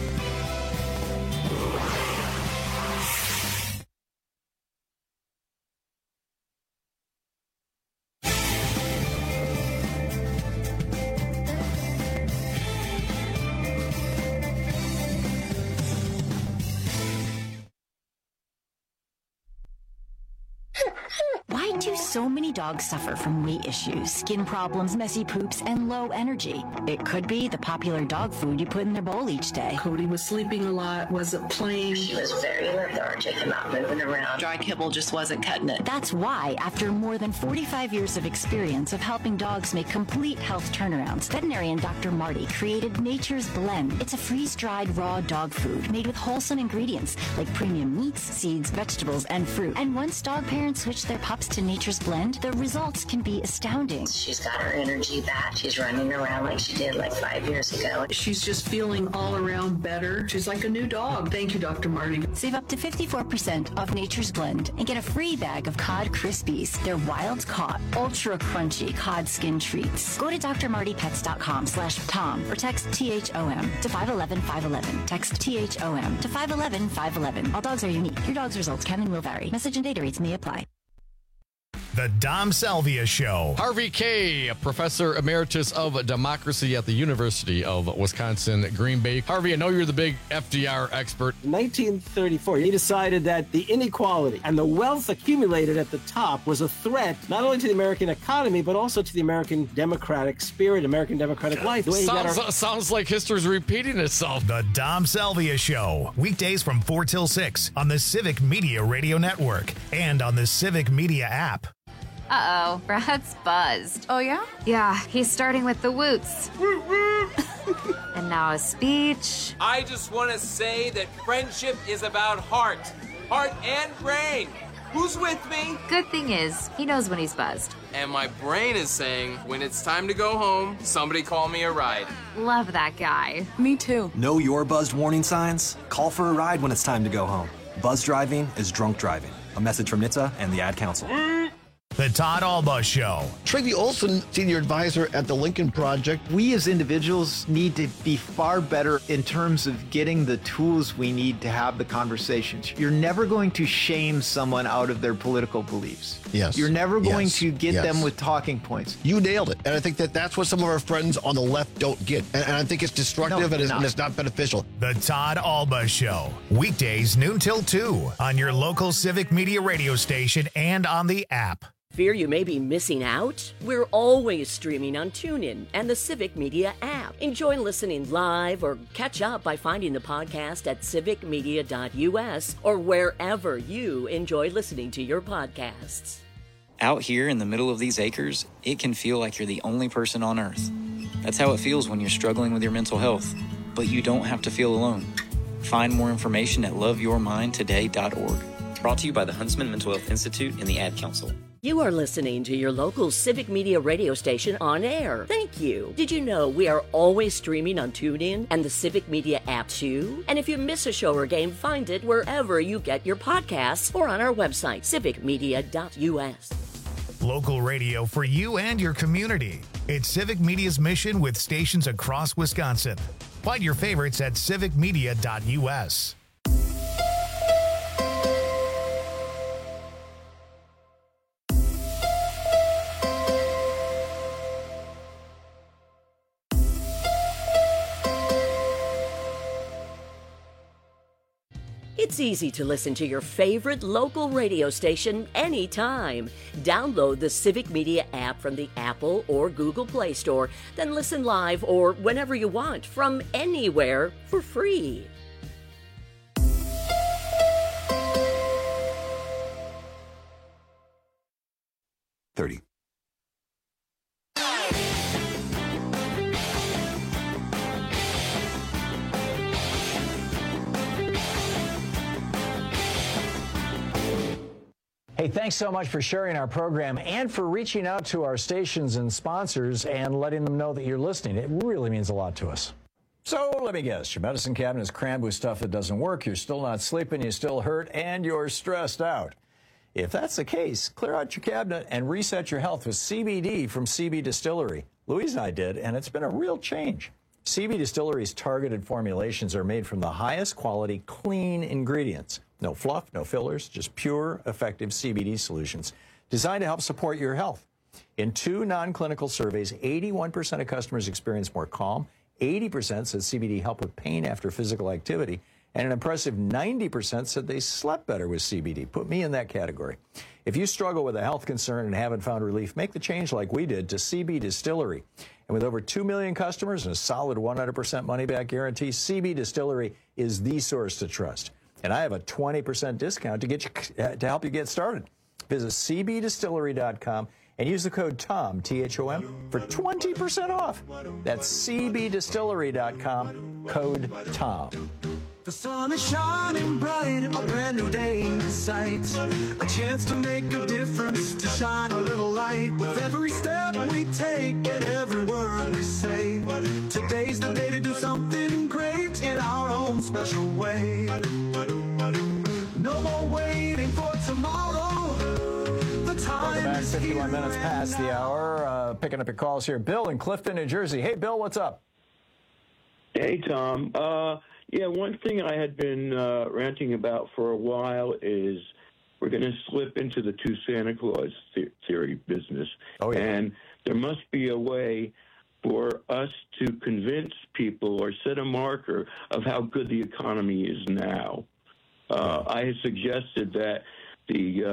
S3: Why do so many dogs suffer from weight issues, skin problems, messy poops, and low energy? It could be the popular dog food you put in their bowl each day.
S6: Cody was sleeping a lot, wasn't playing.
S23: She was very lethargic and not moving around.
S3: Dry kibble just wasn't cutting it. That's why, after more than 45 years of experience of helping dogs make complete health turnarounds, veterinarian Dr. Marty created Nature's Blend. It's a freeze-dried raw dog food made with wholesome ingredients like premium meats, seeds, vegetables, and fruit. And once dog parents switch their pups to Nature's Blend, the results can be astounding.
S23: She's got her energy back. She's running around like she did like 5 years ago.
S6: She's just feeling all around better. She's like a new dog. Thank you, Dr. Marty.
S3: Save up to 54% off Nature's Blend and get a free bag of Cod Krispies. They're wild caught, ultra crunchy cod skin treats. Go to drmartypets.com/Tom or text THOM to 511-511. Text THOM to 511-511. All dogs are unique. Your dog's results can and will vary. Message and data rates may apply.
S1: The Dom Salvia Show.
S24: Harvey Kaye, Professor Emeritus of Democracy at the University of Wisconsin, Green Bay. Harvey, I know you're the big FDR expert.
S25: In 1934, he decided that the inequality and the wealth accumulated at the top was a threat not only to the American economy, but also to the American democratic spirit, American democratic life.
S24: Sounds like history's repeating itself.
S1: The Dom Salvia Show. Weekdays from 4 till 6 on the Civic Media Radio Network and on the Civic Media app.
S26: Uh-oh, Brad's buzzed.
S27: Oh, yeah?
S26: Yeah, he's starting with the woots. And now a speech.
S28: I just want to say that friendship is about heart and brain. Who's with me?
S26: Good thing is, he knows when he's buzzed.
S28: And my brain is saying, when it's time to go home, somebody call me a ride.
S26: Love that guy.
S27: Me too.
S29: Know your buzzed warning signs? Call for a ride when it's time to go home. Buzz driving is drunk driving. A message from NHTSA and the Ad Council.
S1: The Todd Alba Show.
S16: Tracy Olson, Senior Advisor at the Lincoln Project.
S30: We as individuals need to be far better in terms of getting the tools we need to have the conversations. You're never going to shame someone out of their political beliefs.
S16: Yes.
S30: You're never going to get them with talking points.
S16: You nailed it. And I think that's what some of our friends on the left don't get. And I think it's destructive and it's not beneficial.
S1: The Todd Alba Show. Weekdays noon till 2 on your local Civic Media radio station and on the app.
S31: Fear you may be missing out? We're always streaming on TuneIn and the Civic Media app. Enjoy listening live or catch up by finding the podcast at civicmedia.us or wherever you enjoy listening to your podcasts.
S4: Out here in the middle of these acres, it can feel like you're the only person on Earth. That's how it feels when you're struggling with your mental health. But you don't have to feel alone. Find more information at loveyourmindtoday.org. Brought to you by the Huntsman Mental Health Institute and the Ad Council.
S31: You are listening to your local Civic Media radio station on air. Thank you. Did you know we are always streaming on TuneIn and the Civic Media app too? And if you miss a show or game, find it wherever you get your podcasts or on our website, civicmedia.us.
S1: Local radio for you and your community. It's Civic Media's mission with stations across Wisconsin. Find your favorites at civicmedia.us.
S31: It's easy to listen to your favorite local radio station anytime. Download the Civic Media app from the Apple or Google Play Store, then listen live or whenever you want from anywhere for free.
S18: Hey, thanks so much for sharing our program and for reaching out to our stations and sponsors and letting them know that you're listening. It really means a lot to us. So let me guess, your medicine cabinet is crammed with stuff that doesn't work, you're still not sleeping, you still hurt, and you're stressed out. If that's the case, clear out your cabinet and reset your health with CBD from CB Distillery. Louise and I did, and it's been a real change. CB Distillery's targeted formulations are made from the highest quality, clean ingredients. No fluff, no fillers, just pure, effective CBD solutions designed to help support your health. In 2 non-clinical surveys, 81% of customers experienced more calm, 80% said CBD helped with pain after physical activity, and an impressive 90% said they slept better with CBD. Put me in that category. If you struggle with a health concern and haven't found relief, make the change like we did to CB Distillery. And with over 2 million customers and a solid 100% money-back guarantee, CB Distillery is the source to trust. And I have a 20% discount to get you to help you get started. Visit cbdistillery.com and use the code TOM, T-H-O-M, for 20% off. That's cbdistillery.com, code TOM.
S5: The sun is shining bright, a brand new day in sight. A chance to make a difference, to shine a little light. With every step we take and every word we say, today's the day to do something great in our own special way. No more waiting for tomorrow. The time
S18: Welcome back,
S5: is
S18: 51
S5: here
S18: minutes past the hour. Picking up your calls here. Bill in Clifton, New Jersey. Hey, Bill, what's up?
S7: Hey, Tom. Yeah, one thing I had been ranting about for a while is we're going to slip into the two Santa Claus theory business.
S18: Oh, yeah.
S7: And there must be a way for us to convince people or set a marker of how good the economy is now. I had suggested that the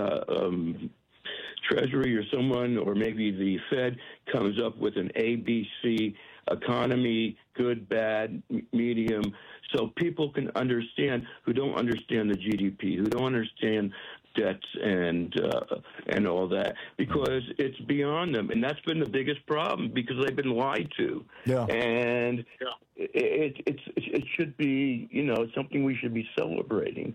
S7: Treasury or someone, or maybe the Fed, comes up with an ABC economy, good, bad, medium, so people can understand, who don't understand the GDP, who don't understand debts and all that, because it's beyond them. And that's been the biggest problem, because they've been lied to. Yeah. And it should be, something we should be celebrating.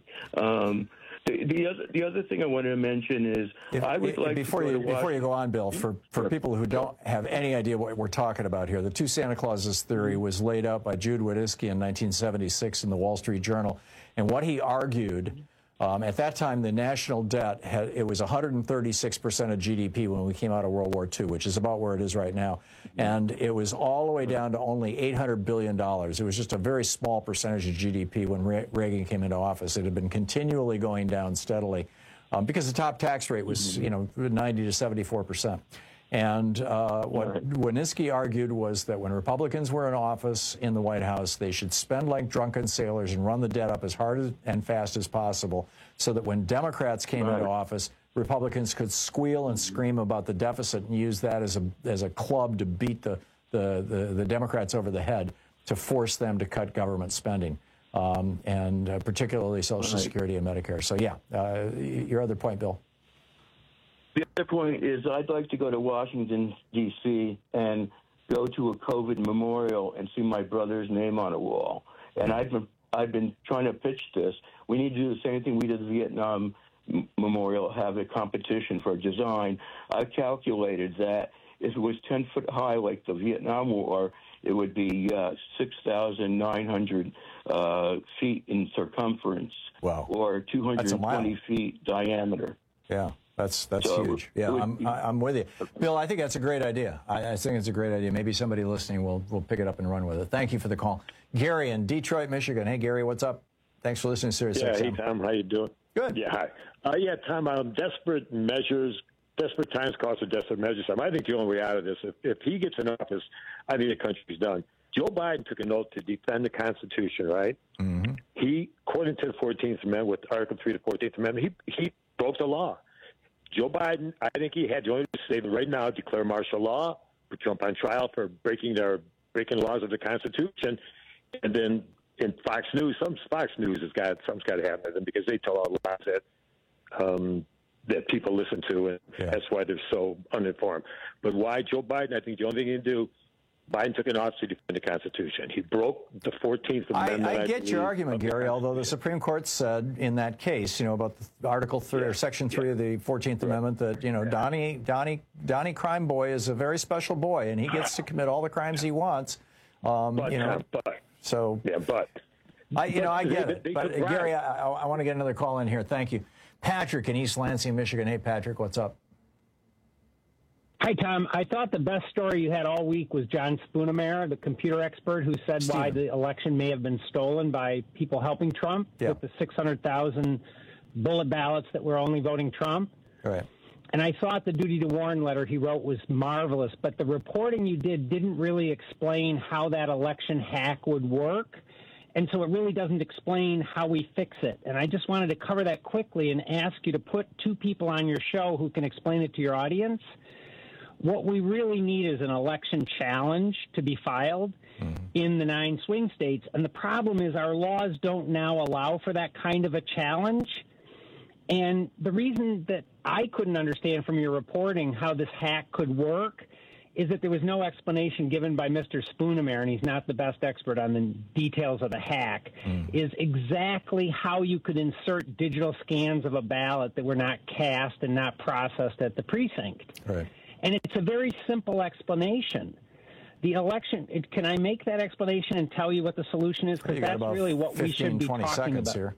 S7: The other thing I wanted to mention is
S18: before you go on, Bill, for people who don't have any idea what we're talking about here, the two Santa Clauses theory was laid out by Jude Winiski in 1976 in the Wall Street Journal, and what he argued. At that time, the national debt it was 136% of GDP when we came out of World War II, which is about where it is right now. And it was all the way down to only $800 billion. It was just a very small percentage of GDP when Reagan came into office. It had been continually going down steadily because the top tax rate was, 90 to 74%. And what Winiski argued was that when Republicans were in office in the White House, they should spend like drunken sailors and run the debt up as hard and fast as possible so that when Democrats came into office, Republicans could squeal and scream about the deficit and use that as a club to beat the Democrats over the head to force them to cut government spending, and particularly Social Security and Medicare. So, yeah, your other point, Bill.
S7: The other point is I'd like to go to Washington, D.C. and go to a COVID memorial and see my brother's name on a wall. And I've been trying to pitch this. We need to do the same thing we did at the Vietnam Memorial, have a competition for design. I calculated that if it was 10 foot high like the Vietnam War, it would be 6,900 feet in circumference.
S18: Wow.
S7: Or 220 feet diameter.
S18: Yeah. That's huge. Yeah, I'm with you. Bill, I think that's a great idea. I think it's a great idea. Maybe somebody listening will pick it up and run with it. Thank you for the call. Gary in Detroit, Michigan. Hey, Gary, what's up? Thanks for listening to Sirius XM.
S8: Hey, Tom. How you doing?
S18: Good.
S8: Yeah, hi. Tom, desperate times call for desperate measures. I think the only way out of this, if he gets in office, I think the country's done. Joe Biden took an oath to defend the Constitution, right? Mm-hmm. He, according to the 14th Amendment, with Article 3 of the 14th Amendment, he broke the law. Joe Biden, I think he had the only to say right now, declare martial law, put Trump on trial for breaking the laws of the Constitution, and then in Fox News, Fox News something's got to happen to them because they tell all the lies that people listen to, and that's why they're so uninformed. But why Joe Biden? I think the only thing he can do. Biden took an oath to defend the Constitution. He broke the 14th Amendment.
S18: I get your argument, Gary, although the Supreme Court said in that case, about the Article 3 or Section 3 of the 14th Amendment that, Donnie Crime Boy is a very special boy, and he gets to commit all the crimes he wants. I get it. But, Gary, I want to get another call in here. Thank you. Patrick in East Lansing, Michigan. Hey, Patrick, what's up?
S9: Hi, Tom. I thought the best story you had all week was John Spoonemare, the computer expert who said why the election may have been stolen by people helping Trump with the 600,000 bullet ballots that were only voting Trump.
S18: Right.
S9: And I thought the duty to warn letter he wrote was marvelous, but the reporting you didn't really explain how that election hack would work. And so it really doesn't explain how we fix it. And I just wanted to cover that quickly and ask you to put two people on your show who can explain it to your audience. What we really need is an election challenge to be filed in the 9 swing states. And the problem is our laws don't now allow for that kind of a challenge. And the reason that I couldn't understand from your reporting how this hack could work is that there was no explanation given by Mr. Spoonemare, and he's not the best expert on the details of the hack, is exactly how you could insert digital scans of a ballot that were not cast and not processed at the precinct.
S18: Right.
S9: And it's a very simple explanation. The election, can I make that explanation and tell you what the solution is? Because that's really what we should be talking about. Here.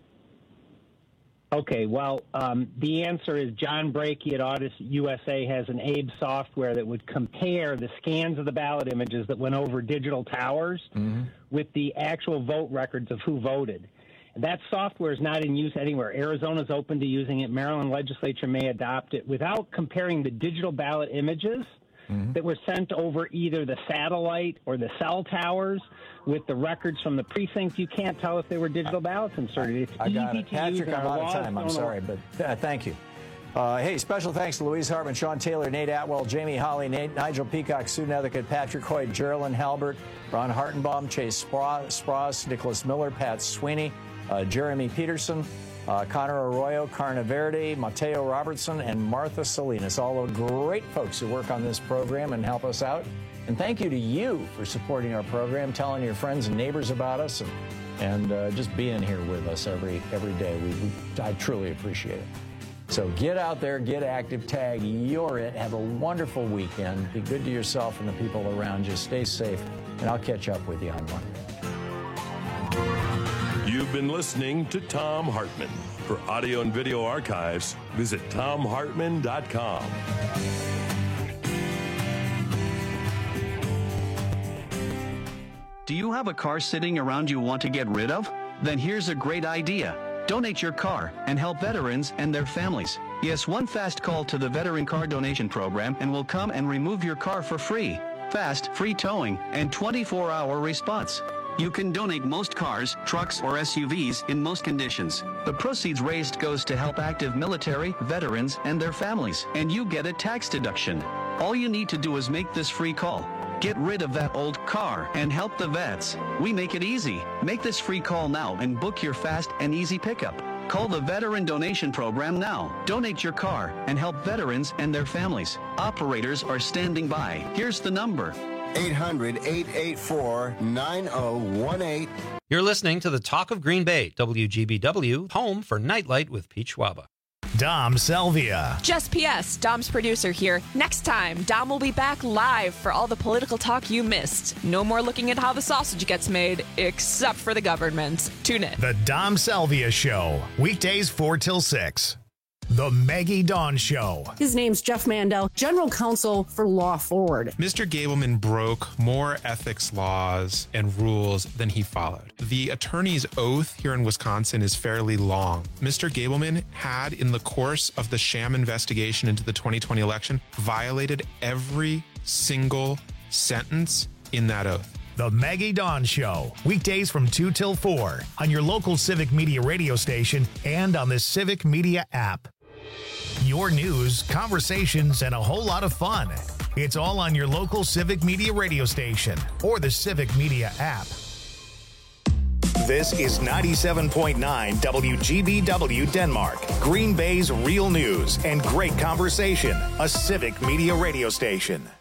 S9: Okay, well, the answer is John Brakey at Audis USA has an ABE software that would compare the scans of the ballot images that went over digital towers with the actual vote records of who voted. That software is not in use anywhere. Arizona's open to using it. Maryland legislature may adopt it without comparing the digital ballot images that were sent over either the satellite or the cell towers with the records from the precinct. You can't tell if they were digital ballots inserted. It's
S18: I got
S9: easy
S18: it.
S9: to
S18: Patrick,
S9: use.
S18: I'm out of time. I'm sorry, but thank you. Hey, special thanks to Louise Hartman, Sean Taylor, Nate Atwell, Jamie Holly, Nigel Peacock, Sue Nethercutt, Patrick Hoyt, Geraldine Halbert, Ron Hartenbaum, Chase Spross, Nicholas Miller, Pat Sweeney, Jeremy Peterson, Connor Arroyo, Carna Verde, Mateo Robertson, and Martha Salinas, all the great folks who work on this program and help us out. And thank you to you for supporting our program, telling your friends and neighbors about us, and just being here with us every day. I truly appreciate it. So get out there, get active, tag You're It. Have a wonderful weekend. Be good to yourself and the people around you. Stay safe, and I'll catch up with you on Monday.
S17: You've been listening to Thom Hartmann. For audio and video archives, visit ThomHartmann.com.
S10: Do you have a car sitting around you want to get rid of? Then here's a great idea. Donate your car and help veterans and their families. Yes, one fast call to the Veteran Car Donation Program and we'll come and remove your car for free. Fast, free towing, and 24-hour response. You can donate most cars, trucks, or SUVs in most conditions. The proceeds raised goes to help active military, veterans, and their families, and you get a tax deduction. All you need to do is make this free call. Get rid of that old car and help the vets. We make it easy. Make this free call now and book your fast and easy pickup. Call the Veteran Donation Program now. Donate your car and help veterans and their families. Operators are standing by. Here's the number.
S2: 800-884-9018.
S11: You're listening to the Talk of Green Bay, WGBW, home for Nightlight with Pete Schwaba.
S1: Dom Selvia.
S12: Just P.S. Dom's producer here. Next time, Dom will be back live for all the political talk you missed. No more looking at how the sausage gets made, except for the government. Tune in.
S1: The Dom Selvia Show. Weekdays 4 till 6. The Maggie Dawn Show.
S13: His name's Jeff Mandel, General Counsel for Law Forward.
S14: Mr. Gableman broke more ethics laws and rules than he followed. The attorney's oath here in Wisconsin is fairly long. Mr. Gableman had, in the course of the sham investigation into the 2020 election, violated every single sentence in that oath.
S1: The Maggie Dawn Show. Weekdays from 2 till 4 on your local Civic Media radio station and on the Civic Media app. Your news, conversations, and a whole lot of fun. It's all on your local Civic Media radio station or the Civic Media app. This is 97.9 WGBW Denmark, Green Bay's real news and great conversation, a Civic Media radio station.